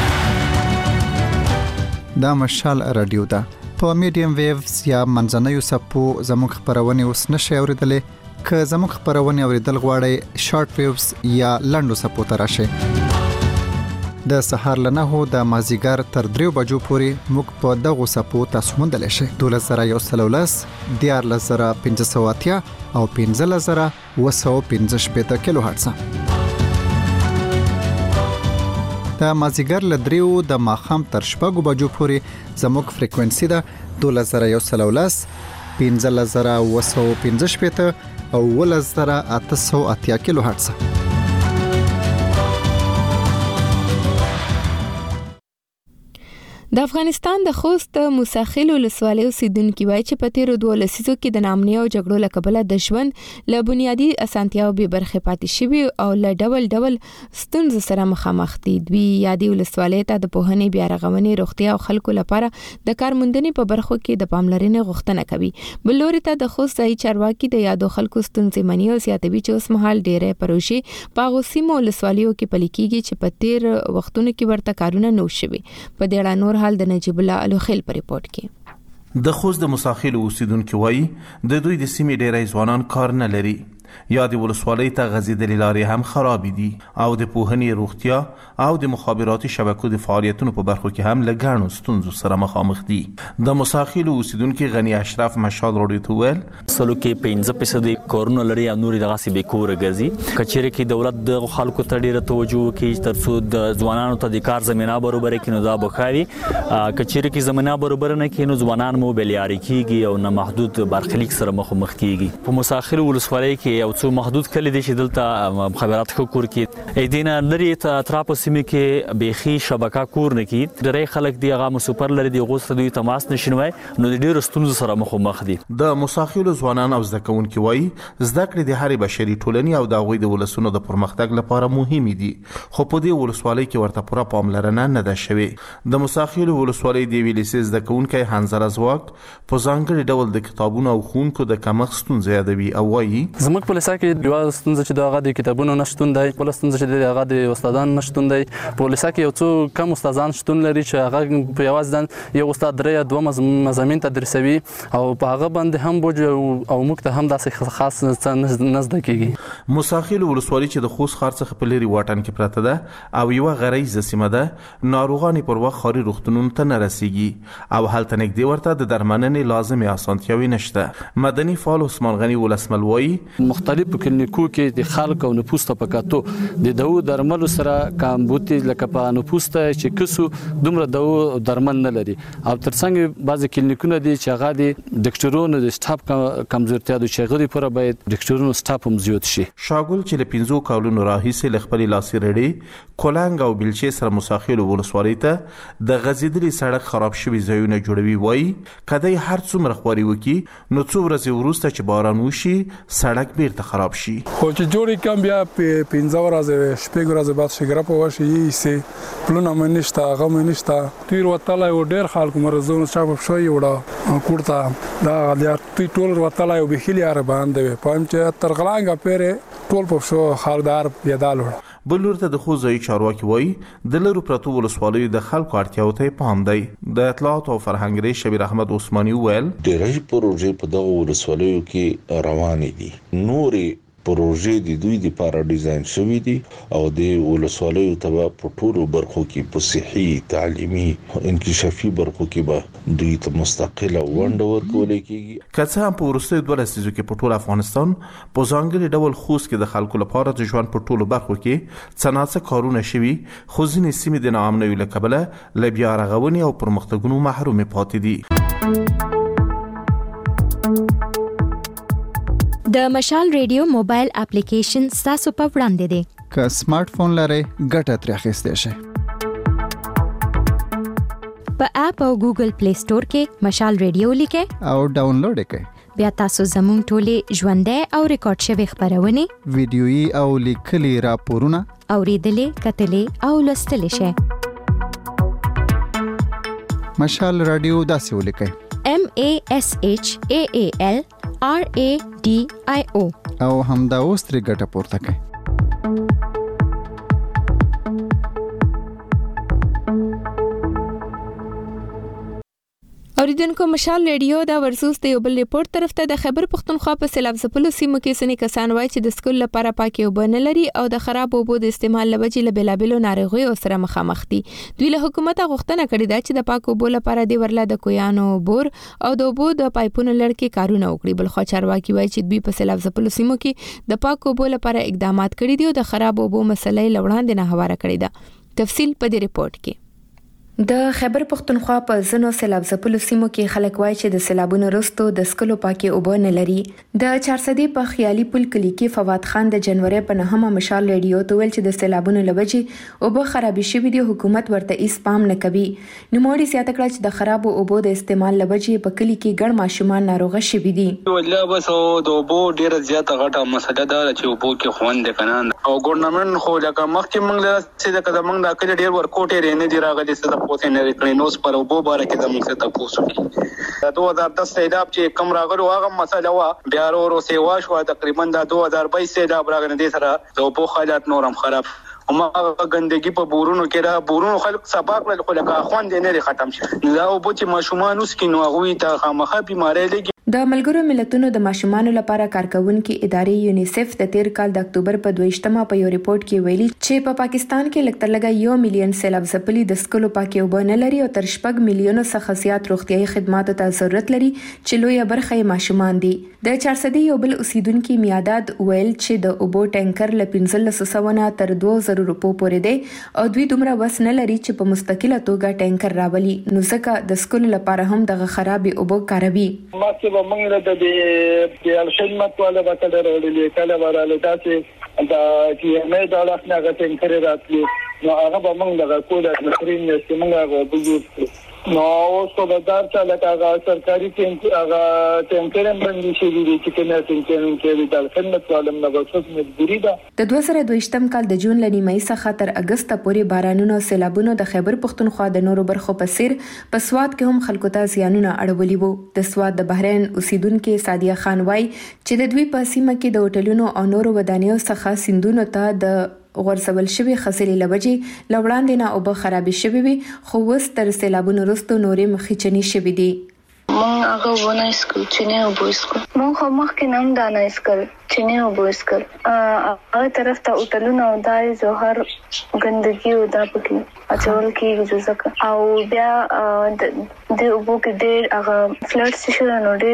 دا مشال رادیو ده په میډیم ویوز یا منځنیو سپو زموږ خبرونه اوس نشي اوریدلې. که زموږ خبرونه اوریدل غواړئ شارټ ویوز یا لنډو سپو ته راشئ. د سهار له نهو د مازیګر تر دریو بجو پورې موږ په دغو سپو تاسو موندلی شئ. دولس زره یو سل او لس دیارلس زره پنځه سوه اتیا او پنځلس زره اوه سوه پنځه شپېته کیلو هرټز. د مازیګر له دریو د ماښام تر شپږو بجو پورې زموږ فریکوینسي ده دولس زره یو سل او لس پنځلس زره اوه سوه پنځه شپېته او اوولس زره اته سوه اتیا کیلو هرټز. د افغانستان د خوست موساخیل ولسوالۍ اوسیدونکو وایي چې په تیرو دوه لسیزو کې د نامنۍ او جګړو له کبله د ژوند له بنیادي اسانتیاو به برخې پاتې شوي او له ډول ډول ستونزو سره مخامخ دي. دوی یادي ولسوالۍ ته د پوهنې بیا رغونې روغتیا او خلکو لپاره د کارموندنې په برخو کې د پاملرنې غوښتنه کوي. بل لوري ته د خوست ځایي چارواکي د یادو خلکو ستونزې مني او زیاتوي چې اوس مهال ډېرې پروژې په هغو سیمو ولسوالیو کې پلي کېږي چې په تیر وختونو کې ورته کارونه نه شوي. په دې اړه نور حال د نجیب الله الوخیل په ریپورت کې د خوست د موساخیل اوسیدونکو وایي د دوی د سیمې ډېری ځوانان کار نه لري. یا د ولسوالۍ ته غځېدلې لارې هم خراب دي او د پوهنې، روغتیا او د مخابراتي شبکو د فعالیتونو په برخو کې هم له ګڼو ستونزو سره مخامخ دي. د موساخیلو اوسیدونکي غنی اشرف مشال راډیو ته ویل سلو کې پنځه فیصد کورونه لري او نورې دغه سی به کور ګرځي. کچېره کې دولت د خلکو ته ډیره توجه کوي ترڅو د ځوانانو ته د کار زمينه برابر کړي، نو دا بخاري کچېره کې زمينه برابر نه کړي نو ځوانان مو بلیاري کیږي او نه محدود برخلیک سره مخ مخ کیږي. په مساخر ولسوالۍ کې یو څو محدود کلی دي چې دلته مخابرات کور کې اېدینه لري ته اطراف سیمه کې بيخي شبکه کور نه کی ډېر خلک دی هغه مسوپر لري دی غوسه دوی تماس نشنوي نو د ډېر ستونزو سره مخ مخ دي. د مساخر ځوانان او زده کوونکي وایي زده کړې د هرې بشري ټولنې او د غوي د ولسونو د پرمختګ لپاره مهمه دي، خو په دې ولسوالۍ کې ورته پوره پاملرنه نه ده شوې. د مساخر ولسوالۍ د ویلې زده کوونکي حنظله زواک په ځانګړي ډول د کتابونو او ښوونکو د کمښت ستونزې یادوي او وایي زموږ په لسا کې یو ستونزه چې دغه د کتابونو نشټون دی، بل ستونزه چې دغه د استادانو نشټون دی. په لسا کې یو څو کم استادان شتون لري چې هغه په یوازې یو استاد درې دوه مضامین تدریسوي او په هغه باندې هم بوج او موږ ته هم داسې خاص څه نه زده کیږي. مساخر ولسوالۍ چې د خوست ښار څخه په لري واټن کې پراته ده او یو غریزه سیمه ده، ناروغان پر وخت خاري روغتونونو ته نه رسیږي او هلته نږدې ورته د درملنې لازمي اسانتیاوي نشته. مدني فعال عثمان غنی ولسمل وایي مختلفو کلینیکو کې د خلک او نفوس ته پکاتو د دو درملو سره کمبوتي لکه په نفوس ته چې کسو دومره دو درمل نه لري او ترڅنګ بعضی کلینیکونه دي چې هغه د ډاکټرونو د سټاف کمزورتیا د چغري پر باید ډاکټرونو سټاف هم زیات شي. شاګل چې له پنځو کالونو راهیسې له خپل لاسي رړې کولنګ او بلچې سره مساخیل ولسوالۍ ته د غزیدلي سړک خراب شوی ځایونه جوړوي، وایي کدی هر څومره خوري وکي نو څو ورځې وروسته چې باران وشي سړک بیرته خراب شي. خو چې جوړی کم بیا په پنځه ورځې شپږ ورځې بعد شګره په وشي یې سه پلونه منشتا غو منشتا تیر وتاله او ډیر خلکو مرزونو شاف شوی وړه کوړتا دا غلیا ټول وتاله او بخیلی ار باندې پام چې ترغلانګه پیره ټول په شو خالدار پیدال وړه. بلور ته د خوځي چارواکي وایي د لرو پرتو ولسوالۍ د خلکو اړتیاو ته پام دی. د اطلاعات او فرهنګ ری شبیر احمد عثماني ویل ډېرې پروژې په دغه ولسوالیو کې روانې دي، نورې پروژې د دوی لپاره ډیزاین شوې دي او د ولسوالیو ته په ټولو برخو کې په صحي، تعلیمي، انکشافي برخو کې به دوی ته مستقله ونډه ورکول کېږي. که څه هم په وروستیو دوه لسیزو کې په ټول افغانستان په ځانګړي ډول خوست کې د خلکو لپاره د ژوند په ټولو برخو کې څه ناڅه کارونه شوي، خو ځینې سیمې د ناامنیو له کبله له بیا رغونې او پرمختګونو محرومې پاتې دي. د مشال ریډیو موبایل اپلیکیشن تاسو په وړاندې دی. که سمارټ فون لرئ ګټه ترې اخیستی شئ. په اپ او ګوګل پلی سٹور کې مشال ریډیو لیکئ او ډاونلوډ کړئ. بیا تاسو زموږ ټولې ژوندۍ او ریکارډ شوی خبرونه، ویډیويي او لیکلي راپورونه اوریدلې، کتلې او لوستلې شئ. مشال رادیو داسې ولیکئ M A S H A A L R A D I O او همدا اوس ترې ګټه پورته کړئ. اوریدونکو مشال ریډیو دا ورسوس د یو بل ریپورت طرف ته د خیبر پختونخوا په سیلاب ځپلو سیمو کې سنې کسان وایي چې د سکول لپاره پاکي اوبه نه لري او د خراب اوبو د استعمال لوجې له بلابلو ناروغیو سره مخامخ دي. دوی له حکومت غوښتنه کړې ده چې د پاکو اوبو لپاره د ورلا د کویانو بور او د اوبو د پایپونو لړکې کارونه وکړي. بل خو چارواکي وایي چې دوی په سیلاب ځپلو سیمو کې د پاکو اوبو لپاره اقدامات کړي دي او د خراب اوبو مسلې لوړاندې نه هواره کړې ده. تفصیل په دې ریپورت کې. د خیبر پختونخوا په ځینو سیلاب ځپلو سیمو کې خلک وایي چې د سیلابونو وروسته د سکلو پاکي اوبه نه لري. د چارسدي په خیالي پل کلی کې فواد خان د جنوري په نهمه مشال ریډیو ته ویل چې د سیلابونو لوجې اوبه خرابې شوې دي، حکومت ورته هیڅ پام نه کوي. نوموړي زیاته کړه چې د خرابو اوبو د استعمال لوجې په کلی کې ګڼ ماشومان ناروغه شوي دي. ولله بس د اوبو ډیره زیاته غټه مسله ده چې اوبو کې خوند کنه او ګورنمنت خو لکه مخکې موږ له څه د کده موږ د کلی ډیر ورکوټې رینې دی راغلي څه د پوتې نه کړي نو پر اوبو باره کې زموږ څه تاسو کې دوه هزار دس سیلاب چې کم راغلو هغه مسله وا بیا ورو سیوا شو تقریبا د دوه هزار بایس سیلاب راغلی دي سره د اوبو حالات نورم خراب وما غندګي په بورونو کې را بورونو خلک سباق له خلک خوان دي نه ختم شي دا اوبو چې ماشومان اوس کې نو هغه ته خامخا بیماری لګي. د ملګرو ملتونو د ماشومانو لپاره کارکونکو ادارې یونیسف د تیر کال د اکتوبر په دویشتمه په یو ریپورت کې ویلي چې په پاکستان کې لکتر لګا یو میلیون سیلاب ځپلي د سکولو پاکي اوبه نه لري او تر شپږ میلیونو څخه زیات روغتيایي خدماتو ته ضرورت لري چې لویه برخه یې ماشومان دي. د چارسدي یو بل اوسیدونکو میاداد ویل چې د اوبو ټانکر ل پنځلس سوه نه تر دوه زره روپو پورې دی او دوی دومره وس نه لري چې په مستقله توګه ټانکر راولي، نو ځکه د سکولو لپاره هم دغه خرابې اوبو کاروي. به موږ له د د الخدمت ولا بکله ورولې کله وراله تاسو دا چې مې دا لاسنه غتن کړی راتلی نو هغه به موږ دغه کوله مخرین چې موږ هغه بوجود نو اوس په دار چې لکه سرکاري ټینګ هغه ټینګرم باندې شي دي چې کنه ټینګرم کې د الخدمت ولا مبسوط مجبوری ده. د دوه زره دویشتم کال د جون ل نیمایي څخه تر اگست پورې بارانونو او سیلابونو د خیبر پښتونخوا د نورو برخو په څیر په سواد کې هم خلکو ته زیانونه اړولي وو. د سواد د بحرین اوسیدونکو سادیه خان وای چې د دوی په سیمه کې د هوټلونو او نورو ودانیو څخه سیندونو ته د غورځول شوی خسرې لوجې لوړاندې نه او به خرابې شوی وي، خو وس تر سیلابونو وروسته نورې مخچنی شوی دي. مونږ هغه ونه اسکل چې نه وبوسکو مونږ خو مخکې نام دانه اسکل چې نه وبوسکل هغه طرف ته هوټلونه او دای زهر ګندګي او دا پکې اچول کېږي ځکه او بیا د اوبو کې ډېر هغه فلډ سیشن نو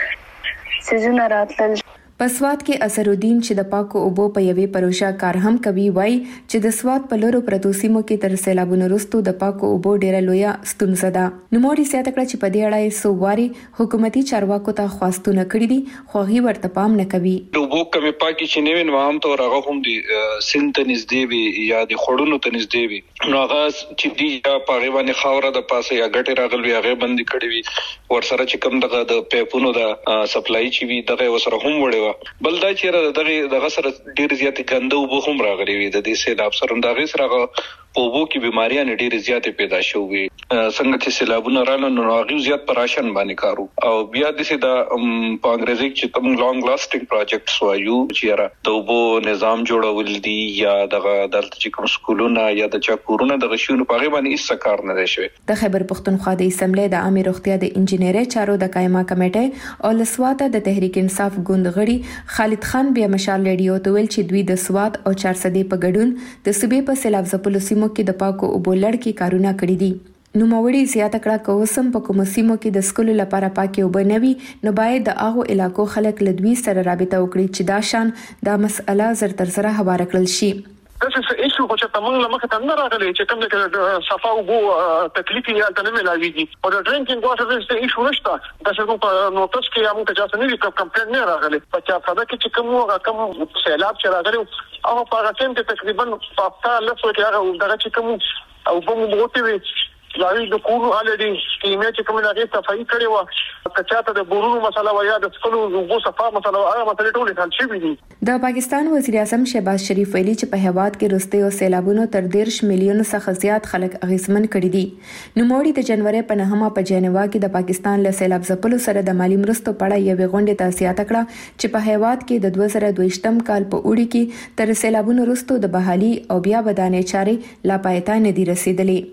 ډېری سيزونه راتل. په سواد کې اسرالدین چې د پاکو اوبو په یوې پروژه کار هم کوي وای چې د سواد په لورو پرتو سیمو کې تر سیلابونو وروسته د پاکو اوبو ډیره لویه ستونزه ده. نو موري سیاته کړ چې په دې اړه یې سوواري حکومتي چارواکو ته خواستونه کړی دي خو هغه ورته پام نه کوي. د اوبو کمی پاکي چې نه وین عام تور هغه هم دي سنت نږدې وي یا د خړونو ته نږدې وي نو هغه چې دی په غیبانه خاوره د پاسه یا ګټه راغلي هغه بندي کړی وي ورسره چې کوم دغه د پیپونو د سپلای چې وي دغه وسره هم وړي بل دا چې دغه دغه سره ډیر زیات ګنده وبو هم راغلي وي د دې سیلاب سره دغه سره په وبو کې بیماریاں ډیر زیات پیدا شوې څنګه چې سیلابونه رانه نو هغه زیات پراشن باندې کارو او بیا د سي دا په انګریزي چې تم لانګ لاسټینګ پروجیکټس وایو چې را د وبو نظام جوړول دي یا دغه دلته چې کوم سکولونه یا د چاکورونه د غشونو په غیبه باندې هیڅ کار نه دی شوی. د خیبر پښتونخوا د اسمبلی د عامه روغتیا د انجنیري چارو د قائمه کمیټه او لسواته د تحریک انصاف ګوند غړي خالد خان بیا مشال ریډیو ته ویل چې دوی د سواد او چارسدي په ګډون د صوبې په سیلاب ځپلو سیمو کې د پاکو اوبو لړ کې کارونه کړی دي. نو موري زیاته کړه کوسم په کوم سیمو کې د سکول لپاره پاکي اوبه نوي نو باید د هغه علاقو خلک لدوی سره رابطه وکړي چې دا شان دا مسأله زر تر سره هواره کړل شي. دا څه ایشو چې تمنګ لمخه ته نه راغلي چې کوم د صفا اوبو تکلیف یې الته نه ملاويږي او د ډرینکینګ واټر د ایشو نشته دا څنګه په نوټس کې هم ته ځاسه نه وی کمپلین نه راغلي په چا فدا کې چې کوم کوم سیلاب چې راغلي او په هغه ټیم کې تقریبا په هفته لسو کې هغه دغه چې کوم او په موږ وی لاري د کورو الډي سکیمه چې کومه لري صفائی کړي و کچاته د بورونو مسله و یا د سکولو وګو صفا مسله هغه مسله ټول حل شي دي. د پاکستان وزیر اعظم شهباز شریف ویلي چې په هواد کې رسته او سیلابونو تر ډیرش میلیون څخه زیات خلک اغیزمن کړي دي. نو موري د جنوري په نهمه په جنیوا کې د پاکستان له سیلاب ځپلو سره د مالی مرستو په اړه یو غونډه تاسیس کړه چې په هواد کې د دوه زره دویشتم کال په اوړي کې تر سیلابونو وروسته د بحالي او بیا بدانې چارې لا پایته نه دي رسیدلې.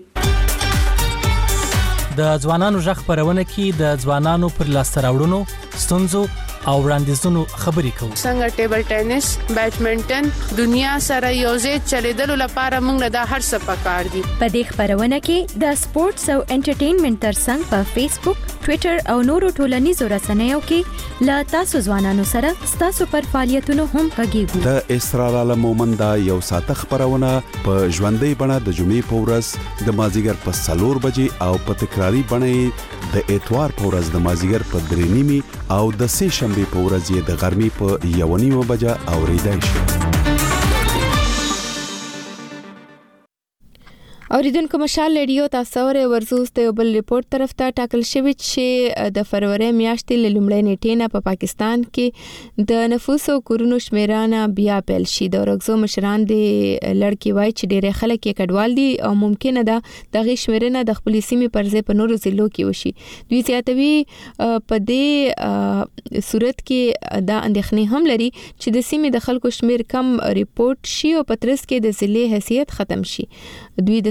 د ځوانانو ژغ خبرونه کې د ځوانانو پر لاسته راوړنو ستونزو او وړاندیزونو خبرې کوو. څنګه ټیبل ټینس، بیډمنټن دنیا سره یوځای چلیدلو لپاره موږ د هر څه پکار دي. په دې خبرونه کې د سپورتس او انټرټینمنټ ترڅنګ په فیسبوک، ټوئیټر او نورو ټولنیزو رسنیو کې لا تاسو ځوانانو سره تاسو پر فعالیتونو هم غږیږو. د اسرار عالم مومند یو ساته خبرونه په ژوندۍ بڼه د جمعې په ورځ د مازیګر په څلور بجې او په تکراری بڼه د اتوار په ورځ د مازیګر په درې نیمي او د سه شنبه په ورځ یې د غرمې په یو نیمه بجه اوریدای شي. اوریدونکو مشال ریډیو تاسو ورې ورزوس ته بل ریپورت طرف ته ټاکل شوی چې د فروری میاشتې له لومړۍ نیټې نه په پاکستان کې د نفوس او کورونو شمیرانه بیا پیل شي. د ورغزو مشران د لړکی وای چې ډېر خلک یې کډوال دي او ممکنه ده دغه شمیرنه د خپل سیمې پر ځای په نورو ضلعو کې وشي. دوی زیاتوي په دې صورت کې دا اندېښنې هم لري چې د سیمې د خلکو شمیر کم ریپورت شي او پترس کې د ضلع حیثیت ختم شي. دوی د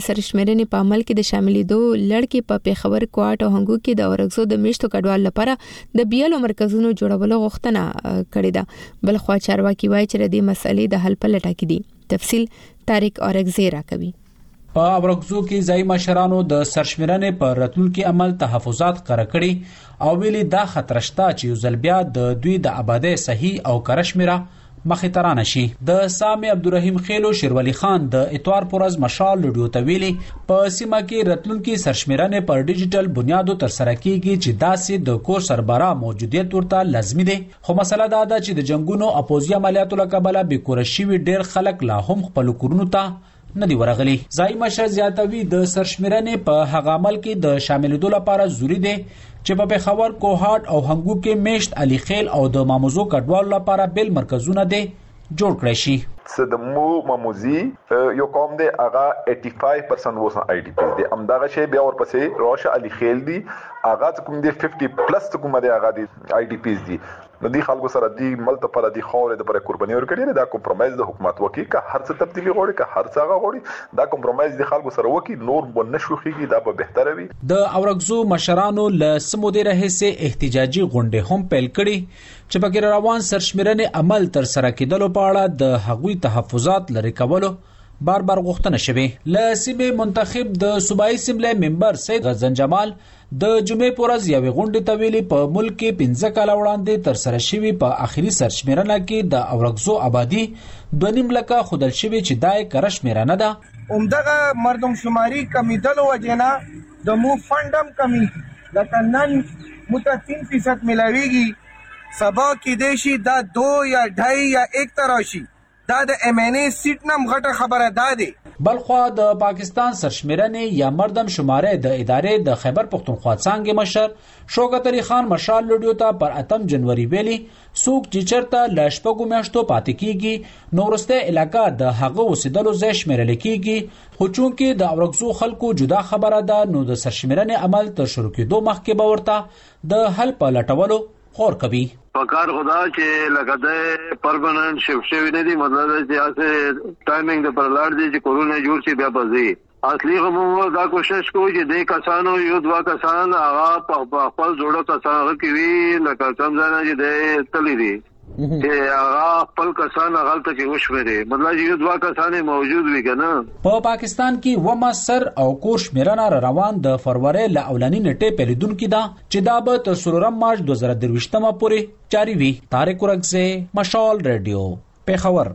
سرشمېرنې په عمل کې د شاملېدو لړ کې په پیښور کوټ او هنګو کې د اورګزو د میشتو کډوال لپاره د بیلو مرکزونو جوړولو غوښتنه کړې ده. بل خوا چارواکي وایي چې د دې مسلې د حل په لټه کې دي. تفصیل طارق اورګزی راکوي. په اورګزو کې ځای مشرانو د سرشمېرنې په راتلونکي عمل تحفظات قرار کړي او ویلي دا خطر شته چې یو ځل بیا د دوی د آبادی صحیح او کرشمیره مخې ته رانه شي. د سامي عبدالرحیم خیلو شیرولی خان د اتوار پورز مشال لډیو ته ویلي په سیمه کې راتلونکي سرشمېرنې پر ډیجیټل بنیادو تر سره کیږي چې داسې د کور سربرا موجودیت ورته لازمي دی. خو مسله دا ده چې د جنگونو او پوځي عملیاتو له کبله بې کوره شوي ډیر خلک لا هم خپل کورونو ته ندی ورغلي. ځای مشر زیاتوي د سرشمېرنې په هغه عمل کې د شاملېدو لپاره ضروري دی چې په پیښور کوهاټ او هنګو کې میشت علي خیل او د ماموزو کډوالو لپاره بیل مرکزونه دي جوړ کړی شي. څه د مو ماموزي یو قوم دی هغه پچاسی پرسنټ وسه آی ډی پیز دي امداغه شی بیا ورپسې روشه علي خیل دي هغه کوم دی پچاس پلس کوم دی هغه دی آی ډی پیز دي. نو دی خلکو سره دی ملته پر دی خورې د پر قرباني ور کړی دا کمپرمایز د حکومت وکي که هر څه تبدیلی غوړي که هر څه غوړي دا کمپرمایز د خلکو سره وکي نور ونشو خيږي دا به بهتره وي. د اورګزو مشرانو له سمودي رهسه احتجاجي غونډه هم پیل کړي چې په روان سرشمېرنې عمل تر سره کېدلو په اړه د هغوی تحفظات لري کولو بار بار غوښتنه شوه. ل سیمه منتخب د صوبایي اسمبلی ممبر سید غزن جمال د جمعې پورز یوې غونډې ته ویلي په ملک کې پنځه کاله وړاندې تر سره شوی په اخري سرشمېرنه کې د اورګزو آبادی دوه نیم لکه خودل شوی چې دای کرشمېرنه ده. عمدغه مردم شماري کمیدلو وجنا د مو فندم کمی لکه نن مت تین فیصد ملاویږي سبا کې دیشي دا دو یا ढाई یا ایک تراشي دا د ایم ان ای سیټ نم غټه خبره ده دي. بلخوا د پاکستان سرشمېرنې یا مردم شماره د ادارې د خیبر پختونخوا څنګه مشر شوکت علي خان مشال لډیو ته پر اتم جنوري ویلي سوق چې چرته لشپګو میاشتو پاتې کیږي نورسته علاقہ د هغه وسیدلو ځای شمیرل کیږي خو چونکې د اورګزو خلکو جدا خبره ده نو د سرشمېرنې عمل تر شروع کېدو مخکې به ورته د حل په لټولو خور کوي. پکار خدا چې لګته پرمننت شفت شوی نه دی مطلب چې اسه ټایمینګ د پرلاړ دی چې کورونا جوړ شي بیا پځي اصلي کومه دا کوشش کوي چې د کسانو یو دوا کسان هغه په خپل جوړو کسانو کې وی لکه څنګه چې د تللی دي چې هغه خپل کسان هغه ته چې وشوي مطلب یو دوا کسان موجود وي کنه. په پاکستان کې ومه سر او کور شمیرنه روان د فروری ل اولنی نیټه پیلیدونکو دا چې دا به تر سلورم مارچ دوه زره درویشتمه پورې جاری وي. طارق اورګزی مشال رادیو پیښور.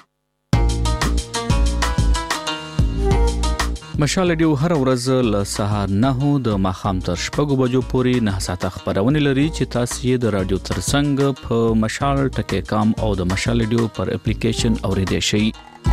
مشال رادیو هر ورځ له سهار نه د ماخام تر شپږو بجو پورې نه ساعته خبرونه لري چې تاسو یې د رادیو ترڅنګ په مشال ټکی کام او د مشال رادیو پر اپلیکیشن اوریدئ شئ.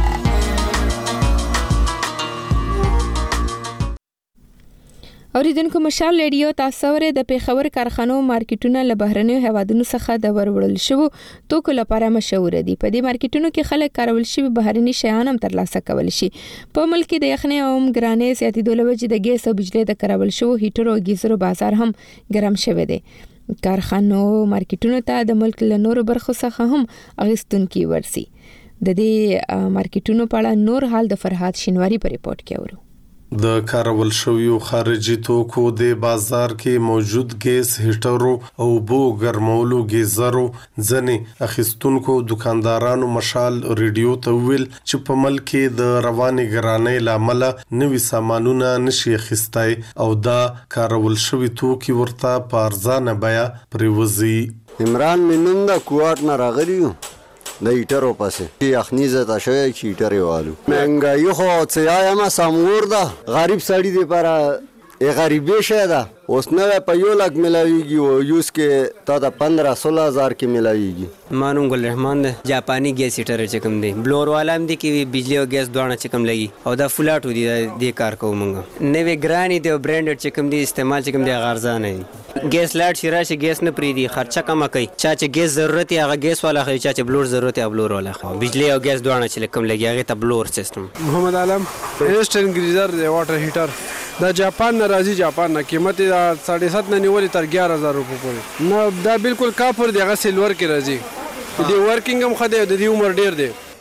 اوریدونکو مشال رادیو تاسو ور د پیښور کارخانو مارکیټونه له بهرنیو هوادونو څخه د وروړل شوو توکو لپاره مشهور دي. په دې مارکیټونو کې خلک کارول شوی بهرني شیان هم ترلاسه کول شي. په ملک کې د یخنۍ او ګرانۍ زیاتېدو له وجې د ګیس او بجلی د کارول شوو هیټر او گیزرو بازار هم ګرم شوی دی. کارخانو مارکیټونو ته د ملک له نورو برخو څخه هم اغستونکي ورسي. د دې مارکیټونو په اړه نور حال د فرحات شینواری په ریپورت کې اورو. د کارول شویو خارجي توکو د بازار کې موجود ګیس هیټرو او بو ګرمولو گیزرو ځنې اخیستونکو دکاندارانو مشال ریډیو ته ویل چې په ملک کې د رواني ګرانۍ لامل نوي سامانونه نشي اخیستای او دا کارول شوی توکي ورته په ارزانه بیا پریوزي. عمران منوم دا کوټ نه راغلیو د ایټرو پسې یخنی زته شوی چې ایټر والو منګای خو څه یا ما سمور ده غریب سړی دی پر ای غریبې شه ده اوس نه په یو لک ملاویږي او یوز کې تا د پندرہ سولہ هزار کې ملاویږي. مانو ګل رحمان ده جاپانی ګیس هیټر چې کوم دی بلور والا هم دي کې بجلی او ګیس دوه چې کوم لګي او دا فلاټو دي د کار کوم مونږ نوې ګرانی دی او برانډډ چې کوم دي استعمال چې کوم دی غارزان نه ګیس لاټ شي راشي ګیس نه پری دي خرچه کم کوي چا چې ګیس ضرورت هغه ګیس والا خو چا چې بلور ضرورت هغه بلور والا خو بجلی او ګیس دوه چې کوم لګي هغه ته بلور سیستم. محمد عالم ایسټرن گریزر دی واټر هیټر دا جاپان نه راځي جاپان نه قیمت دا ساڑھے سات نه نیولې تر ګیارہ هزار روپے پورې نه دا بالکل کاپر دی هغه سیلور کې راځي دی ورکینګ هم خدای د دې عمر ډیر دی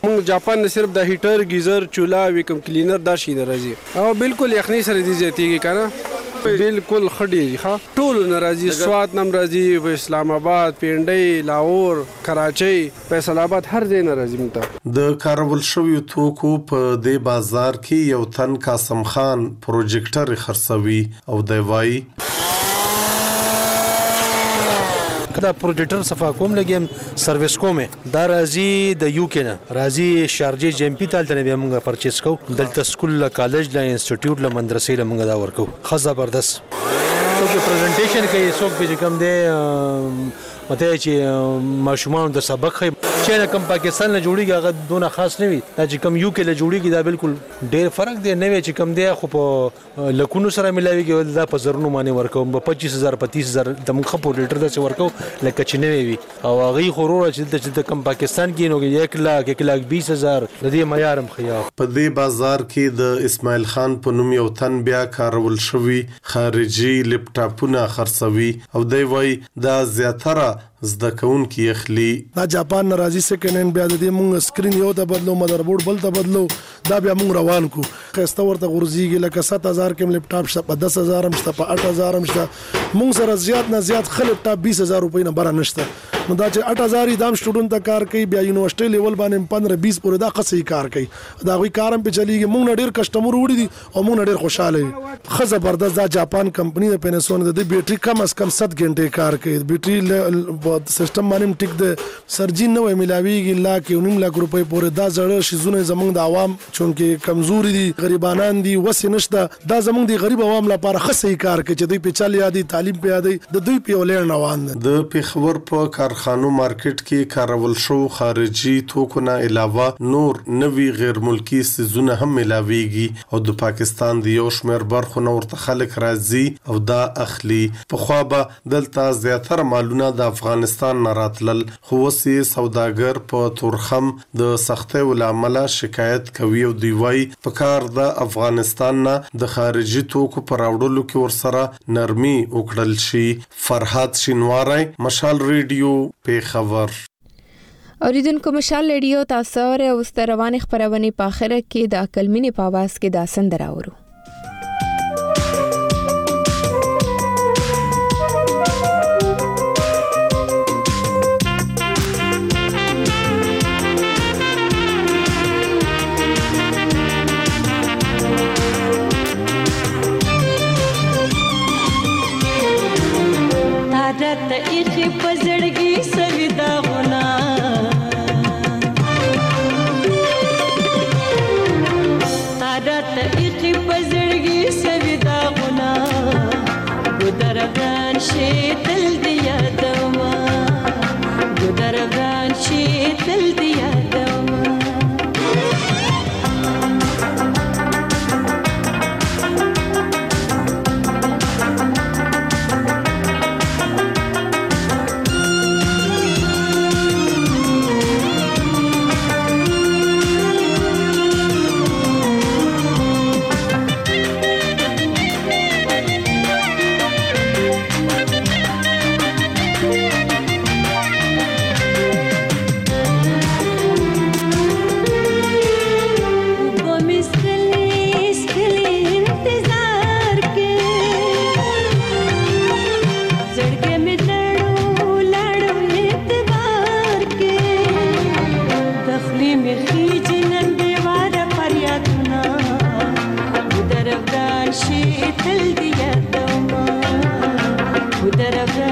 موږ جاپان نه صرف د هیټر گیزر چولا ویکم کلینر دا شي راځي او بالکل یخني سره دي زیاتیږي کنه بالکل خډي ښه ټول ناراضي سواد نم راځي په اسلام آباد پینډي لاهور کراچۍ فیصل آباد هر ځای ناراضي مته د کارول شوی توکو په دې بازار کې یو تن قاسم خان پروجیکټر خرڅوي او دی وای کدا پروجیکټر صفا کوم لګیم سرویس کوم دا راځي د یو کې نه راځي شارجه جیمپی تل ته به موږ پرچیز کو دلته سکول کالج لا انسټیټیوټ لا مدرسې لا موږ دا ورکو خاص زبردست څوک پریزنټیشن کوي څوک به کوم دی مته چې ماشومان د سبق خي چې کوم پاکستان له جوړیږي هغه دونه خاص نه وي دا چې کوم یو کې له جوړیږي دا بالکل ډېر فرق دی نه وي چې کوم دی خو په لکونو سره ملاويږي دا په زرونو باندې ورکو په پچیس هزار پچیس هزار د موږ خپل لیټر د څه ورکو لکه چې نه وي او هغه خورور چې د کوم پاکستان کې نو یک لاک یک لاک بیس هزار د دې معیارم خیا په دې بازار کې د اسماعیل خان په نوم یو تن بیا کارول شوی خارجي لپټاپونه خرڅوي او دی وای دا زیاتره زده کون کی اخلي دا جاپان ناراضي سکند هند بیا د دې مونږ سکرین یو ته بدلو مدر بورډ بل ته بدلو دا بیا مونږ روان کو خسته ورته غورځيږي لکه سات هزار کې لپټاپ شته په دس هزار هم شته په اټ هزار هم شته مونږ سره زیات نه زیات خل لپټاپ بیس هزار روپۍ نه بره نشته نو دا چې اټ هزار دام سټوډنټ ته کار کوي بیا یونیورسيټي لیول باندې پندرہ بیس پورې دا قصې کار کوي دا غوي کارم په چلیږي مونږ ډېر کسٹمر وړي دي او مونږ ډېر خوشاله یو خزه زبردست دا جاپان کمپنی د پینسون د بیټری کم از کم سات غنټه کار کوي بیټری سیستم باندې ټیک د سرجین نو ملاویږي لا کې نیم لاک روپۍ پورې دا زړه شیزونه زمونږ د عوام چونکه کمزوري دي غریبانان دي وسه نشته دا زمونږ د غریب عوام لپاره خصې کار کوي چې دوی په چل یادي تعلیم په یادي د دوی په ولر روان دي د پیښور په کارخانو مارکیټ کې کارول شو خارجي توکو نه علاوه نور نوي غیر ملکی سيزونه هم ملاويږي او د پاکستان د یو شمېر برخو نور ته خلک راځي او دا اخلي په خوا به دلته زیاتره مالونه د افغانستان نه راتلل خو وسي سوداګر په تورخم د سختۍ ولامل شکایت کوي او دی وای په کار د افغانستان نه د خارجي توکو پر راوړلو کې ورسره نرمي وکړل شي. فرحات شینواری، مشال ریډیو، پیښور. اوریدونکو مشال ریډیو تاسو او ستروان خبرونه په اخر کې د عقلمنې په आवाज کې د سندراورو. عادت ایخی پزړګي سویدا غنا عادت ایخی پزړګي سویدا غنا ګدرغان شي دل دی یادما ګدرغان شي دل دی یادما Udara